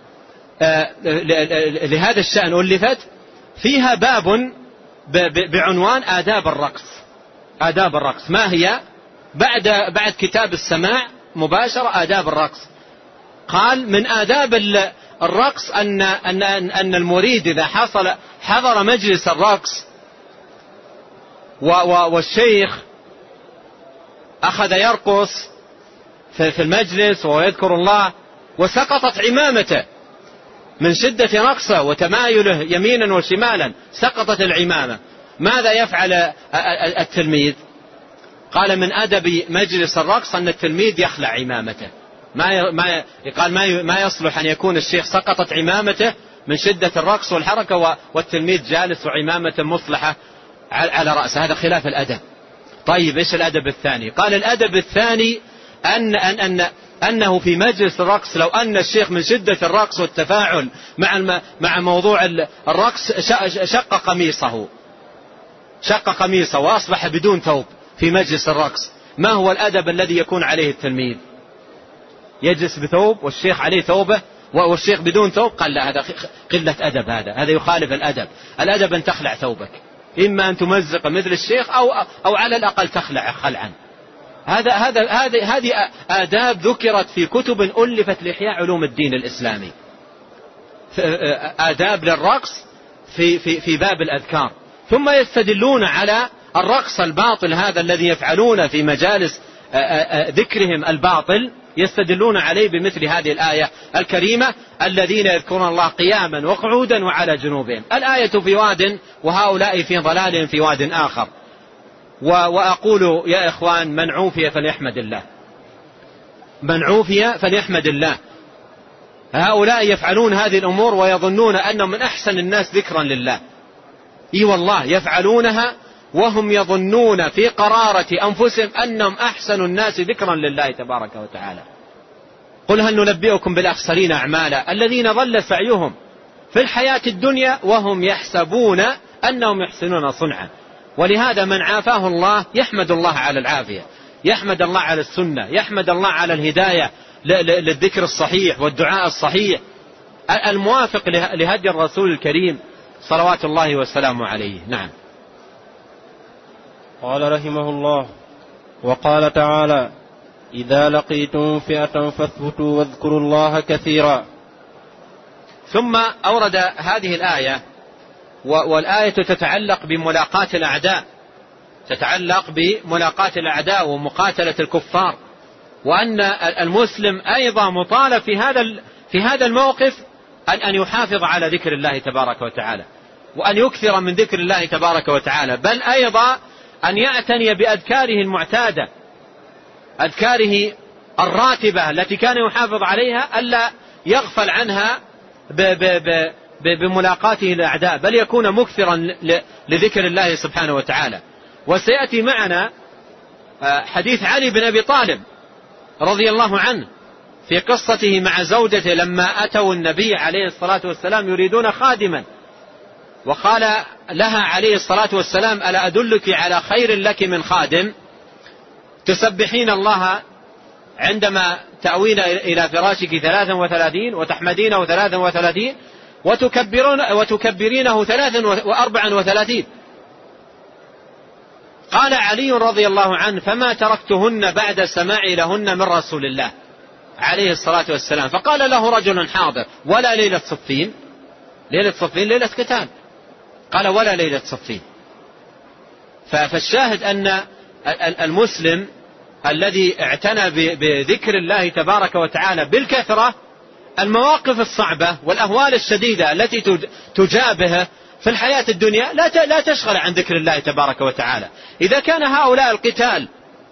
لهذا الشأن، ألفت فيها باب بعنوان آداب الرقص، آداب الرقص ما هي، بعد بعد كتاب السماع مباشرة آداب الرقص. قال من آداب الرقص أن أن أن المريد إذا حصل حضر مجلس الرقص والشيخ أخذ يرقص في المجلس ويذكر الله وسقطت عمامته من شدة رقصه وتمايله يمينا وشمالا، سقطت العمامة، ماذا يفعل التلميذ؟ قال من أدب مجلس الرقص أن التلميذ يخلع عمامته، ما ما قال ما ما يصلح أن يكون الشيخ سقطت عمامته من شدة الرقص والحركة والتلميذ جالس وعمامته مصلحة على رأسه، هذا خلاف الأدب. طيب إيش الأدب الثاني؟ قال الأدب الثاني أن أن أن أنه في مجلس الرقص لو أن الشيخ من شدة الرقص والتفاعل مع مع موضوع الرقص شق قميصه شق قميصه وأصبح بدون ثوب في مجلس الرقص، ما هو الأدب الذي يكون عليه التلميذ؟ يجلس بثوب والشيخ عليه ثوبه والشيخ بدون ثوب؟ قال لا، هذا قلة أدب، هذا هذا يخالف الأدب. الأدب أن تخلع ثوبك، إما أن تمزق مثل الشيخ أو أو على الأقل تخلع خلعا. هذا هذا هذه هذه آداب ذكرت في كتب ألفت لإحياء علوم الدين الإسلامي، آداب للرقص في في في باب الأذكار. ثم يستدلون على الرقص الباطل هذا الذي يفعلون في مجالس ذكرهم الباطل، يستدلون عليه بمثل هذه الآية الكريمة: الذين يذكرون الله قياما وقعودا وعلى جنوبهم. الآية في واد وهؤلاء في ضلال في واد آخر. وأقول يا إخوان، من عوفي فليحمد الله، من عوفي فليحمد الله. هؤلاء يفعلون هذه الأمور ويظنون أنهم من أحسن الناس ذكرا لله. إي والله يفعلونها وهم يظنون في قرارة أنفسهم أنهم أحسن الناس ذكرا لله تبارك وتعالى. قل هل ننبئكم بالأخسرين أعمالا الذين ضل سعيهم في الحياة الدنيا وهم يحسبون أنهم يحسنون صنعا. ولهذا من عافاه الله يحمد الله على العافية، يحمد الله على السنة، يحمد الله على الهداية للذكر الصحيح والدعاء الصحيح الموافق لهدي الرسول الكريم صلوات الله وسلامه عليه. نعم. قال رحمه الله: وقال تعالى: إذا لقيتم فئة فاثبتوا واذكروا الله كثيرا. ثم أورد هذه الآية، والآية تتعلق بملاقاة الأعداء، تتعلق بملاقاة الأعداء ومقاتلة الكفار، وأن المسلم أيضا مطالب في هذا في هذا الموقف أن أن يحافظ على ذكر الله تبارك وتعالى، وأن يكثر من ذكر الله تبارك وتعالى، بل أيضا أن يعتني بأذكاره المعتادة، أذكاره الراتبة التي كان يحافظ عليها، ألا يغفل عنها بملاقاته الأعداء، بل يكون مكثرا لذكر الله سبحانه وتعالى. وسيأتي معنا حديث علي بن أبي طالب رضي الله عنه في قصته مع زوجته لما أتوا النبي عليه الصلاة والسلام يريدون خادما، وقال لها عليه الصلاة والسلام: ألا أدلك على خير لك من خادم؟ تسبحين الله عندما تأوين إلى فراشك ثلاثا وثلاثين، وتحمدينه ثلاثا وثلاثين، وتكبرون وتكبرينه ثلاثا وأربعا وثلاثين. قال علي رضي الله عنه: فما تركتهن بعد سماعي لهن من رسول الله عليه الصلاة والسلام. فقال له رجل حاضر: ولا ليلة صفين؟ ليلة صفين ليلة قتال. قال: ولا ليلة صفين. فالشاهد أن المسلم الذي اعتنى بذكر الله تبارك وتعالى بالكثرة، المواقف الصعبة والأهوال الشديدة التي تجابهه في الحياة الدنيا لا تشغل عن ذكر الله تبارك وتعالى. إذا كان هؤلاء القتال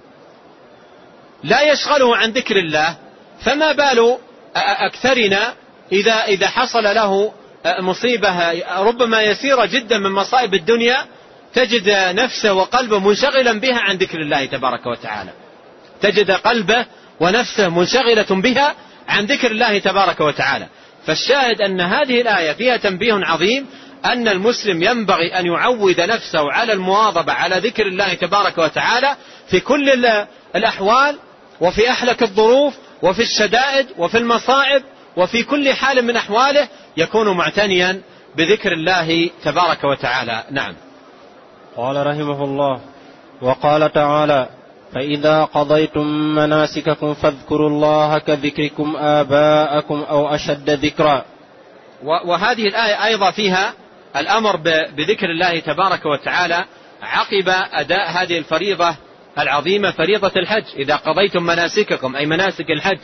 لا يشغله عن ذكر الله، فما بال أكثرنا إذا إذا حصل له مصيبة ربما يسيرة جدا من مصائب الدنيا، تجد نفسه وقلبه منشغلا بها عن ذكر الله تبارك وتعالى، تجد قلبه ونفسه منشغلة بها عن ذكر الله تبارك وتعالى. فالشاهد أن هذه الآية فيها تنبيه عظيم، أن المسلم ينبغي أن يعود نفسه على المواظبة على ذكر الله تبارك وتعالى في كل الأحوال، وفي أحلك الظروف، وفي الشدائد، وفي المصائب، وفي كل حال من أحواله يكون معتنيا بذكر الله تبارك وتعالى. نعم. قال رحمه الله: وقال تعالى: فإذا قضيتم مناسككم فاذكروا الله كذكركم آباءكم أو أشد ذكرا. وهذه الآية أيضا فيها الأمر بذكر الله تبارك وتعالى عقب أداء هذه الفريضة العظيمة، فريضة الحج. إذا قضيتم مناسككم أي مناسك الحج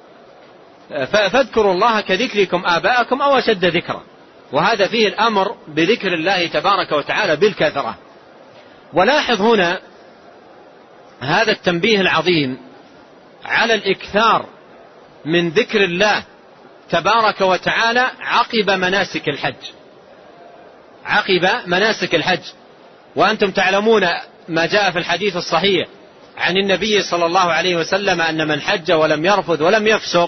فاذكروا الله كذكركم آباءكم أو أشد ذكرا، وهذا فيه الأمر بذكر الله تبارك وتعالى بالكثرة. ولاحظ هنا هذا التنبيه العظيم على الإكثار من ذكر الله تبارك وتعالى عقب مناسك الحج، عقب مناسك الحج. وأنتم تعلمون ما جاء في الحديث الصحيح عن النبي صلى الله عليه وسلم أن من حج ولم يرفث ولم يفسق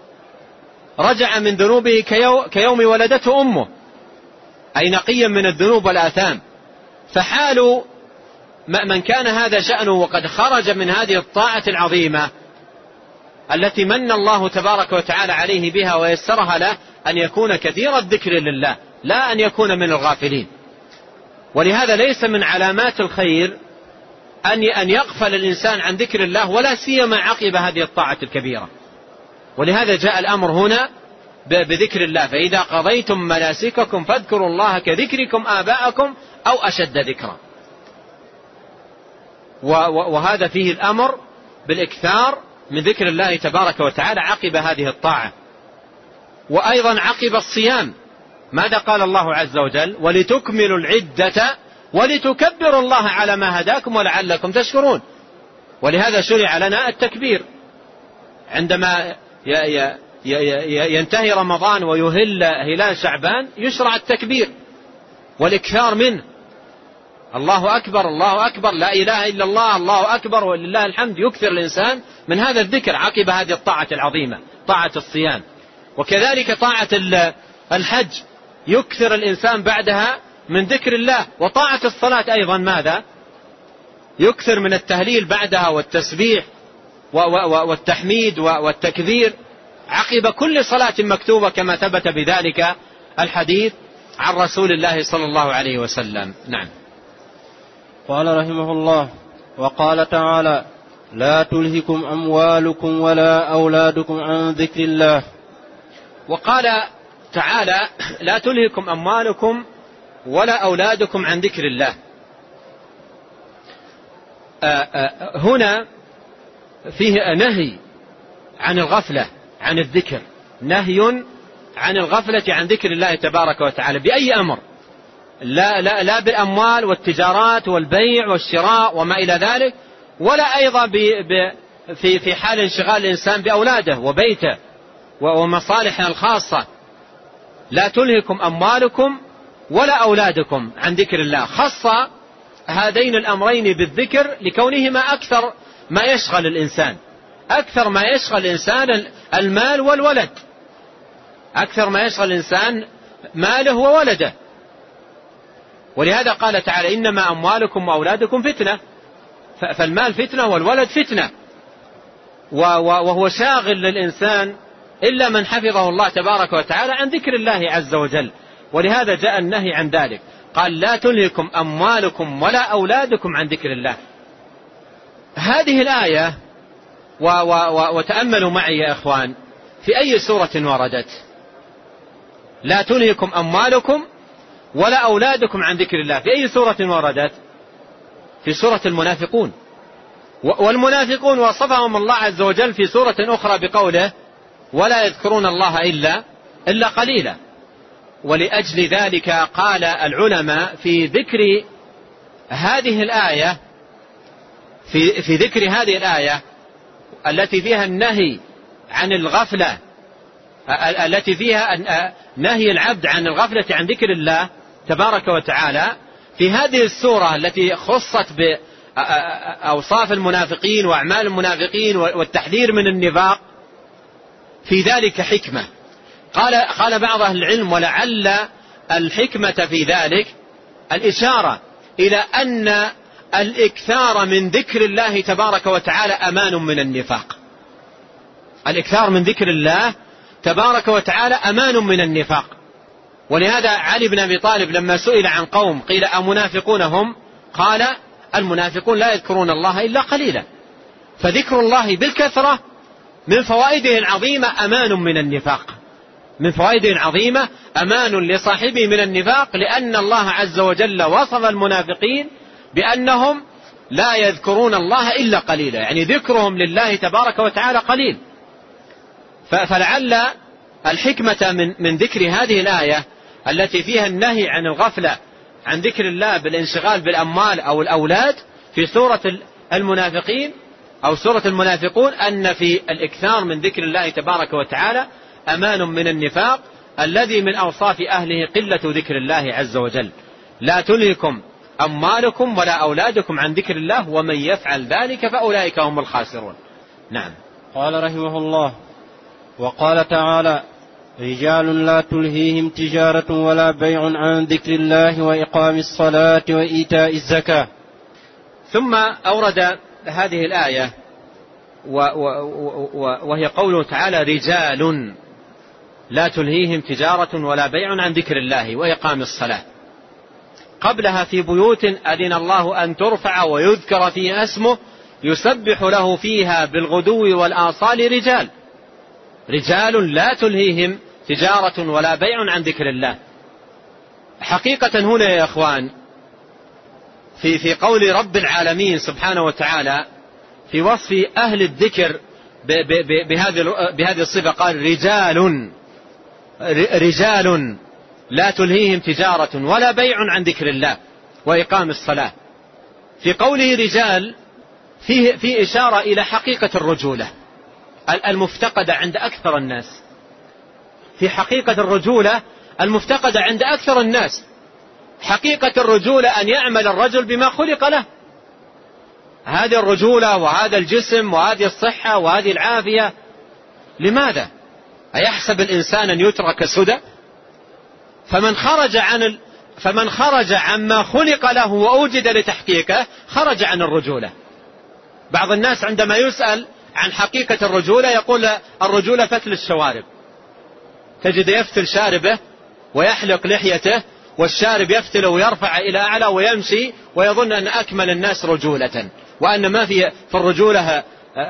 رجع من ذنوبه كيوم ولدته أمه، أي نقيا من الذنوب والآثام. فحال من كان هذا شأنه وقد خرج من هذه الطاعة العظيمة التي من الله تبارك وتعالى عليه بها ويسرها له، أن يكون كثير الذكر لله، لا أن يكون من الغافلين. ولهذا ليس من علامات الخير أن يغفل الإنسان عن ذكر الله، ولا سيما عقب هذه الطاعة الكبيرة. ولهذا جاء الأمر هنا بذكر الله: فإذا قضيتم مناسككم فاذكروا الله كذكركم آباءكم أو أشد ذكرا. وهذا فيه الأمر بالإكثار من ذكر الله تبارك وتعالى عقب هذه الطاعة. وأيضا عقب الصيام ماذا قال الله عز وجل؟ ولتكملوا العدة ولتكبروا الله على ما هداكم ولعلكم تشكرون. ولهذا شرع لنا التكبير عندما ينتهي رمضان ويهل هلال شعبان، يشرع التكبير والإكثار منه. الله أكبر الله أكبر، لا إله إلا الله، الله أكبر ولله الحمد. يكثر الإنسان من هذا الذكر عقب هذه الطاعة العظيمة، طاعة الصيام. وكذلك طاعة الحج يكثر الإنسان بعدها من ذكر الله. وطاعة الصلاة أيضا ماذا؟ يكثر من التهليل بعدها والتسبيح والتحميد والتكبير عقب كل صلاة مكتوبة كما ثبت بذلك الحديث عن رسول الله صلى الله عليه وسلم. نعم. قال رحمه الله: وقال تعالى: لا تلهكم أموالكم ولا أولادكم عن ذكر الله. وقال تعالى: لا تلهكم أموالكم ولا أولادكم عن ذكر الله. آآ آآ هنا فيه نهي عن الغفلة عن الذكر، نهي عن الغفلة عن ذكر الله تبارك وتعالى بأي أمر، لا, لا, لا بالأموال والتجارات والبيع والشراء وما إلى ذلك، ولا أيضا ب ب في, في حال انشغال الإنسان بأولاده وبيته ومصالحه الخاصة. لا تلهكم أموالكم ولا أولادكم عن ذكر الله. خص هذين الأمرين بالذكر لكونهما أكثر ما يشغل الإنسان، أكثر ما يشغل الإنسان المال والولد، أكثر ما يشغل الإنسان ماله وولده. ولهذا قال تعالى: إنما أموالكم وأولادكم فتنة. فالمال فتنة والولد فتنة، وهو شاغل للإنسان إلا من حفظه الله تبارك وتعالى عن ذكر الله عز وجل. ولهذا جاء النهي عن ذلك، قال: لا تلهكم أموالكم ولا أولادكم عن ذكر الله. هذه الآية و و و وتأملوا معي يا إخوان، في أي سورة وردت؟ لا تلهكم أموالكم ولا أولادكم عن ذكر الله، في أي سورة وردت؟ في سورة المنافقون. والمنافقون وصفهم الله عز وجل في سورة أخرى بقوله: ولا يذكرون الله إلا إلا قليلا. ولأجل ذلك قال العلماء في ذكر هذه الآية في, في ذكر هذه الآية التي فيها النهي عن الغفلة، التي فيها نهي العبد عن الغفلة عن ذكر الله تبارك وتعالى، في هذه السورة التي خصت بأوصاف المنافقين وأعمال المنافقين والتحذير من النفاق، في ذلك حكمة. قال قال بعض أهل العلم: ولعل الحكمة في ذلك الإشارة إلى أن الإكثار من ذكر الله تبارك وتعالى أمان من النفاق. الإكثار من ذكر الله تبارك وتعالى أمان من النفاق. ولهذا علي بن أبي طالب لما سئل عن قوم قيل: أمنافقون هم؟ قال: المنافقون لا يذكرون الله إلا قليلا. فذكر الله بالكثرة من فوائده العظيمة أمان من النفاق، من فوائده العظيمة أمان لصاحبه من النفاق، لأن الله عز وجل وصف المنافقين بأنهم لا يذكرون الله إلا قليلا، يعني ذكرهم لله تبارك وتعالى قليل. فلعل الحكمة من, من ذكر هذه الآية التي فيها النهي عن الغفلة عن ذكر الله بالانشغال بالأموال أو الأولاد في سورة المنافقين أو سورة المنافقون، أن في الإكثار من ذكر الله تبارك وتعالى أمان من النفاق الذي من أوصاف أهله قلة ذكر الله عز وجل. لا تلهكم أموالكم ولا أولادكم عن ذكر الله ومن يفعل ذلك فأولئك هم الخاسرون. نعم. قال رحمه الله: وقال تعالى: رجال لا تلهيهم تجارة ولا بيع عن ذكر الله وإقام الصلاة وإيتاء الزكاة. ثم أورد هذه الآية وهي قوله تعالى: رجال لا تلهيهم تجارة ولا بيع عن ذكر الله وإقام الصلاة. قبلها: في بيوت أذن الله أن ترفع ويذكر فيها اسمه يسبح له فيها بالغدو والآصال رجال. رجال لا تلهيهم تجارة ولا بيع عن ذكر الله. حقيقة هنا يا إخوان في في قول رب العالمين سبحانه وتعالى في وصف أهل الذكر بهذه بهذه الصفة، قال: رجال رجال لا تلهيهم تجارة ولا بيع عن ذكر الله وإقام الصلاة. في قوله رجال فيه في إشارة إلى حقيقة الرجولة المفتقدة عند أكثر الناس، في حقيقة الرجولة المفتقدة عند أكثر الناس. حقيقة الرجولة أن يعمل الرجل بما خلق له. هذه الرجولة وهذا الجسم وهذه الصحة وهذه العافية، لماذا؟ أيحسب الإنسان أن يترك سدى؟ فمن خرج عن فمن خرج عما خلق له وأوجد لتحقيقه خرج عن الرجولة. بعض الناس عندما يسأل عن حقيقة الرجولة يقول الرجولة فتل الشوارب، تجد يفتل شاربه ويحلق لحيته، والشارب يفتل ويرفع إلى أعلى ويمشي ويظن أن أكمل الناس رجولة، وأن ما في في الرجولة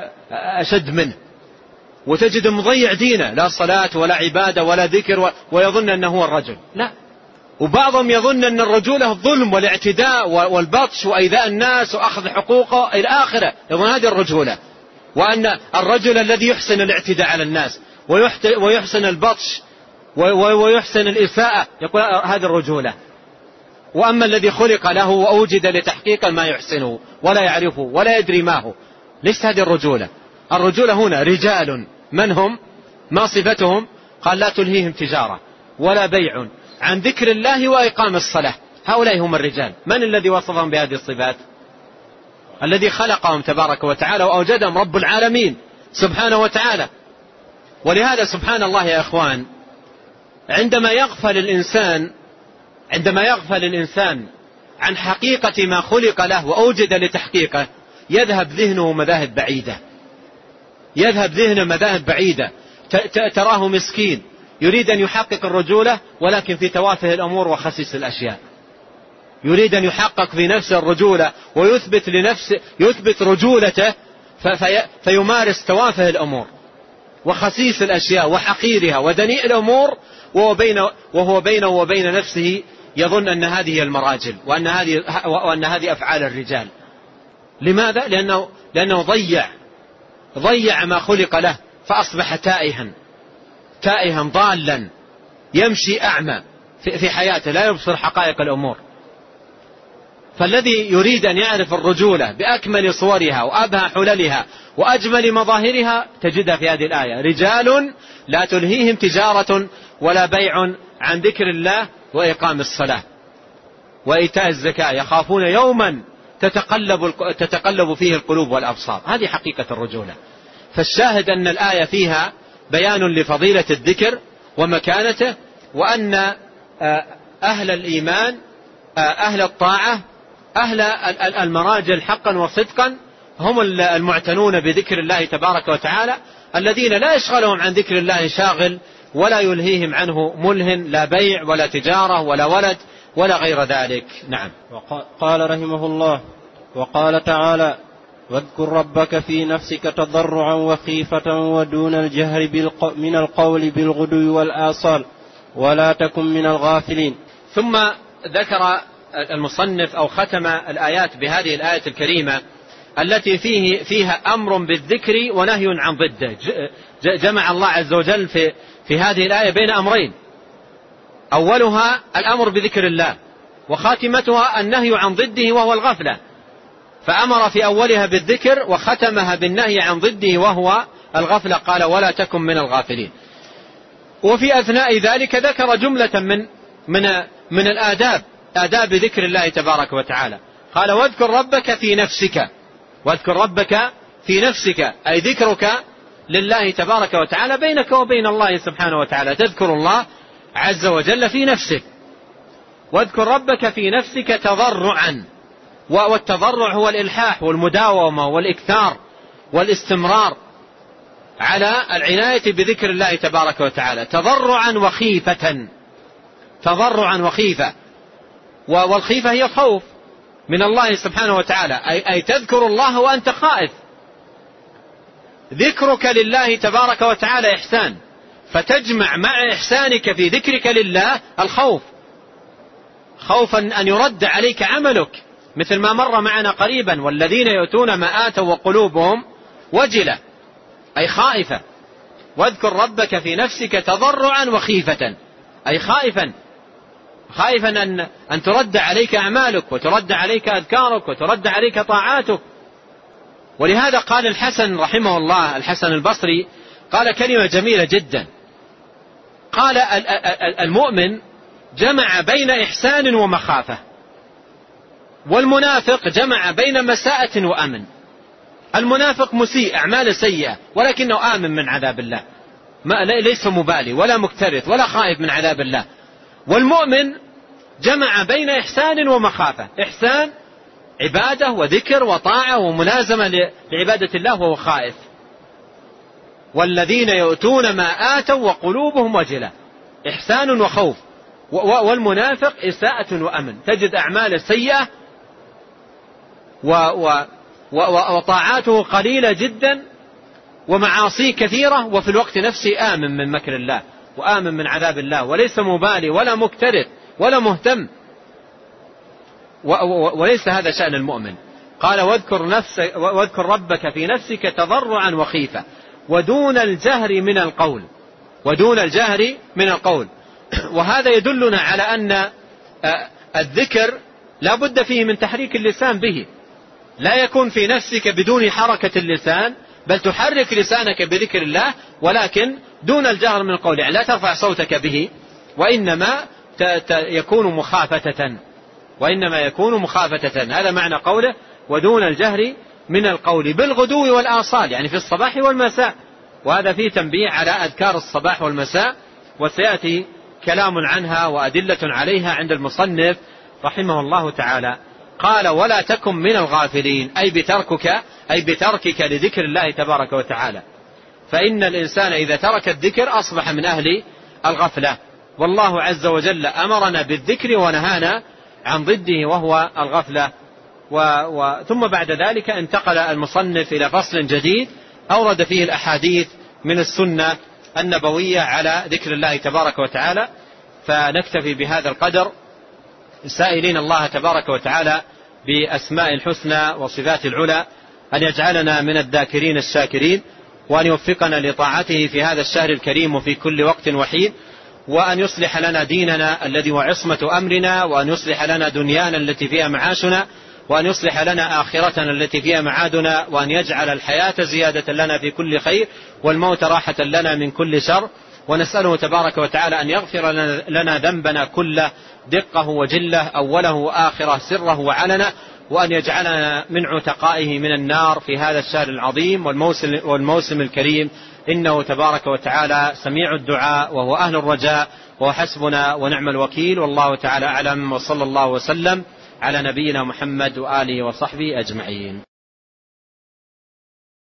أشد منه، وتجد مضيع دينه، لا صلاة ولا عبادة ولا ذكر، ويظن أنه هو الرجل. لا، وبعضهم يظن أن الرجولة الظلم والاعتداء والبطش وإيذاء الناس وأخذ حقوقه إلى آخره، يظن هذه الرجولة، وأن الرجل الذي يحسن الاعتداء على الناس ويحسن البطش ويحسن الإساءة يقول هذه الرجولة. وأما الذي خلق له وأوجد لتحقيق ما يحسنه ولا يعرفه ولا يدري ما هو، ليس هذه الرجولة. الرجولة هنا رجال، من هم؟ ما صفتهم؟ قال لا تلهيهم تجارة ولا بيع عن ذكر الله وإقام الصلاة. هؤلاء هم الرجال. من الذي وصفهم بهذه الصفات؟ الذي خلقهم تبارك وتعالى وأوجدهم، رب العالمين سبحانه وتعالى. ولهذا سبحان الله يا إخوان، عندما يغفل الإنسان عندما يغفل الإنسان عن حقيقة ما خلق له وأوجد لتحقيقه يذهب ذهنه مذاهب بعيدة يذهب ذهنه مذاهب بعيدة تراه مسكين يريد أن يحقق الرجولة، ولكن في توافه الأمور وخسيس الأشياء. يريد أن يحقق في نفسه الرجولة ويثبت لنفسه يثبت رجولته، في فيمارس توافه الأمور وخسيس الأشياء وحقيرها ودنيء الأمور، وهو بينه وهو بينه وبين نفسه يظن أن هذه المراجل وأن هذه وأن هذه أفعال الرجال. لماذا؟ لأنه لأنه ضيع ضيع ما خلق له، فأصبح تائها تائها ضالا يمشي أعمى في حياته، لا يبصر حقائق الأمور. فالذي يريد أن يعرف الرجولة بأكمل صورها وأبهى حللها وأجمل مظاهرها تجدها في هذه الآية: رجال لا تلهيهم تجارة ولا بيع عن ذكر الله وإقام الصلاة وإيتاء الزكاة يخافون يوما تتقلب, تتقلب فيه القلوب والأبصار. هذه حقيقة الرجولة. فالشاهد أن الآية فيها بيان لفضيلة الذكر ومكانته، وأن أهل الإيمان أهل الطاعة أهل المراجل حقا وصدقا هم المعتنون بذكر الله تبارك وتعالى، الذين لا يشغلهم عن ذكر الله شاغل ولا يلهيهم عنه ملهن، لا بيع ولا تجارة ولا ولد ولا غير ذلك. نعم. قال رحمه الله: وقال تعالى: واذكر ربك في نفسك تضرعا وخيفة ودون الجهر من القول بالغدو والآصال ولا تكن من الغافلين. ثم ذكر المصنف أو ختم الآيات بهذه الآية الكريمة التي فيه فيها أمر بالذكر ونهي عن ضده. جمع الله عز وجل في في هذه الآية بين أمرين: أولها الأمر بذكر الله، وخاتمتها النهي عن ضده وهو الغفلة. فأمر في أولها بالذكر وختمها بالنهي عن ضده وهو الغفلة، قال: ولا تكن من الغافلين. وفي أثناء ذلك ذكر جملة من من من الآداب آداب ذكر الله تبارك وتعالى. قال: واذكر ربك في نفسك. واذكر ربك في نفسك أي ذكرك لله تبارك وتعالى بينك وبين الله سبحانه وتعالى، تذكر الله عز وجل في نفسك. واذكر ربك في نفسك تضرعا، والتضرع هو الإلحاح والمداومة والإكثار والاستمرار على العناية بذكر الله تبارك وتعالى، تضرعا وخيفة. تضرعا وخيفة، والخيفة هي خوف من الله سبحانه وتعالى، أي تذكر الله وأنت خائف. ذكرك لله تبارك وتعالى إحسان، فتجمع مع إحسانك في ذكرك لله الخوف، خوفا أن يرد عليك عملك، مثل ما مر معنا قريبا: والذين يؤتون ما آتوا وقلوبهم وجلة، أي خائفة. واذكر ربك في نفسك تضرعا وخيفة، أي خائفا خائفا أن, أن ترد عليك أعمالك وترد عليك أذكارك وترد عليك طاعاتك. ولهذا قال الحسن رحمه الله، الحسن البصري، قال كلمة جميلة جدا، قال: المؤمن جمع بين إحسان ومخافة، والمنافق جمع بين مساءة وأمن. المنافق مسيء، أعمال سيئة، ولكنه آمن من عذاب الله، ما ليس مبالي ولا مكترث ولا خائف من عذاب الله. والمؤمن جمع بين إحسان ومخافة. إحسان عبادة وذكر وطاعة وملازمة لعبادة الله وهو خائف. والذين يؤتون ما آتوا وقلوبهم وجلة، إحسان وخوف. والمنافق إساءة وأمن، تجد أعمال سيئة وطاعاته قليلة جدا ومعاصيه كثيرة، وفي الوقت نفسه آمن من مكر الله وآمن من عذاب الله، وليس مبالي ولا مكترث ولا مهتم، وليس هذا شأن المؤمن. قال واذكر, نفسك واذكر ربك في نفسك تضرعا وخيفة ودون الجهر من القول ودون الجهر من القول. وهذا يدلنا على أن الذكر لا بد فيه من تحريك اللسان به، لا يكون في نفسك بدون حركة اللسان، بل تحرك لسانك بذكر الله، ولكن دون الجهر من القول، يعني لا ترفع صوتك به، وإنما يكون مخافتة وإنما يكون مخافتة. هذا معنى قوله ودون الجهر من القول بالغدو والآصال، يعني في الصباح والمساء. وهذا فيه تنبيه على أذكار الصباح والمساء، وسيأتي كلام عنها وأدلة عليها عند المصنف رحمه الله تعالى. قال ولا تكن من الغافلين، أي بتركك أي بتركك لذكر الله تبارك وتعالى، فإن الإنسان إذا ترك الذكر أصبح من أهل الغفلة. والله عز وجل أمرنا بالذكر ونهانا عن ضده وهو الغفلة. و... و... ثم بعد ذلك انتقل المصنف إلى فصل جديد أورد فيه الأحاديث من السنة النبوية على ذكر الله تبارك وتعالى. فنكتفي بهذا القدر، سائلين الله تبارك وتعالى بأسماء الحسنى وصفات العلى أن يجعلنا من الذاكرين الشاكرين، وأن يوفقنا لطاعته في هذا الشهر الكريم وفي كل وقت وحين، وأن يصلح لنا ديننا الذي هو عصمة أمرنا، وأن يصلح لنا دنيانا التي فيها معاشنا، وأن يصلح لنا آخرتنا التي فيها معادنا، وأن يجعل الحياة زيادة لنا في كل خير والموت راحة لنا من كل شر. ونسأله تبارك وتعالى أن يغفر لنا ذنبنا كله دقه وجله، أوله وآخره، سره وعلنه، وأن يجعلنا من عتقائه من النار في هذا الشهر العظيم والموسم, والموسم الكريم، إنه تبارك وتعالى سميع الدعاء وهو أهل الرجاء، وحسبنا ونعم الوكيل. والله تعالى أعلم، وصلى الله وسلم على نبينا محمد وآله وصحبه أجمعين.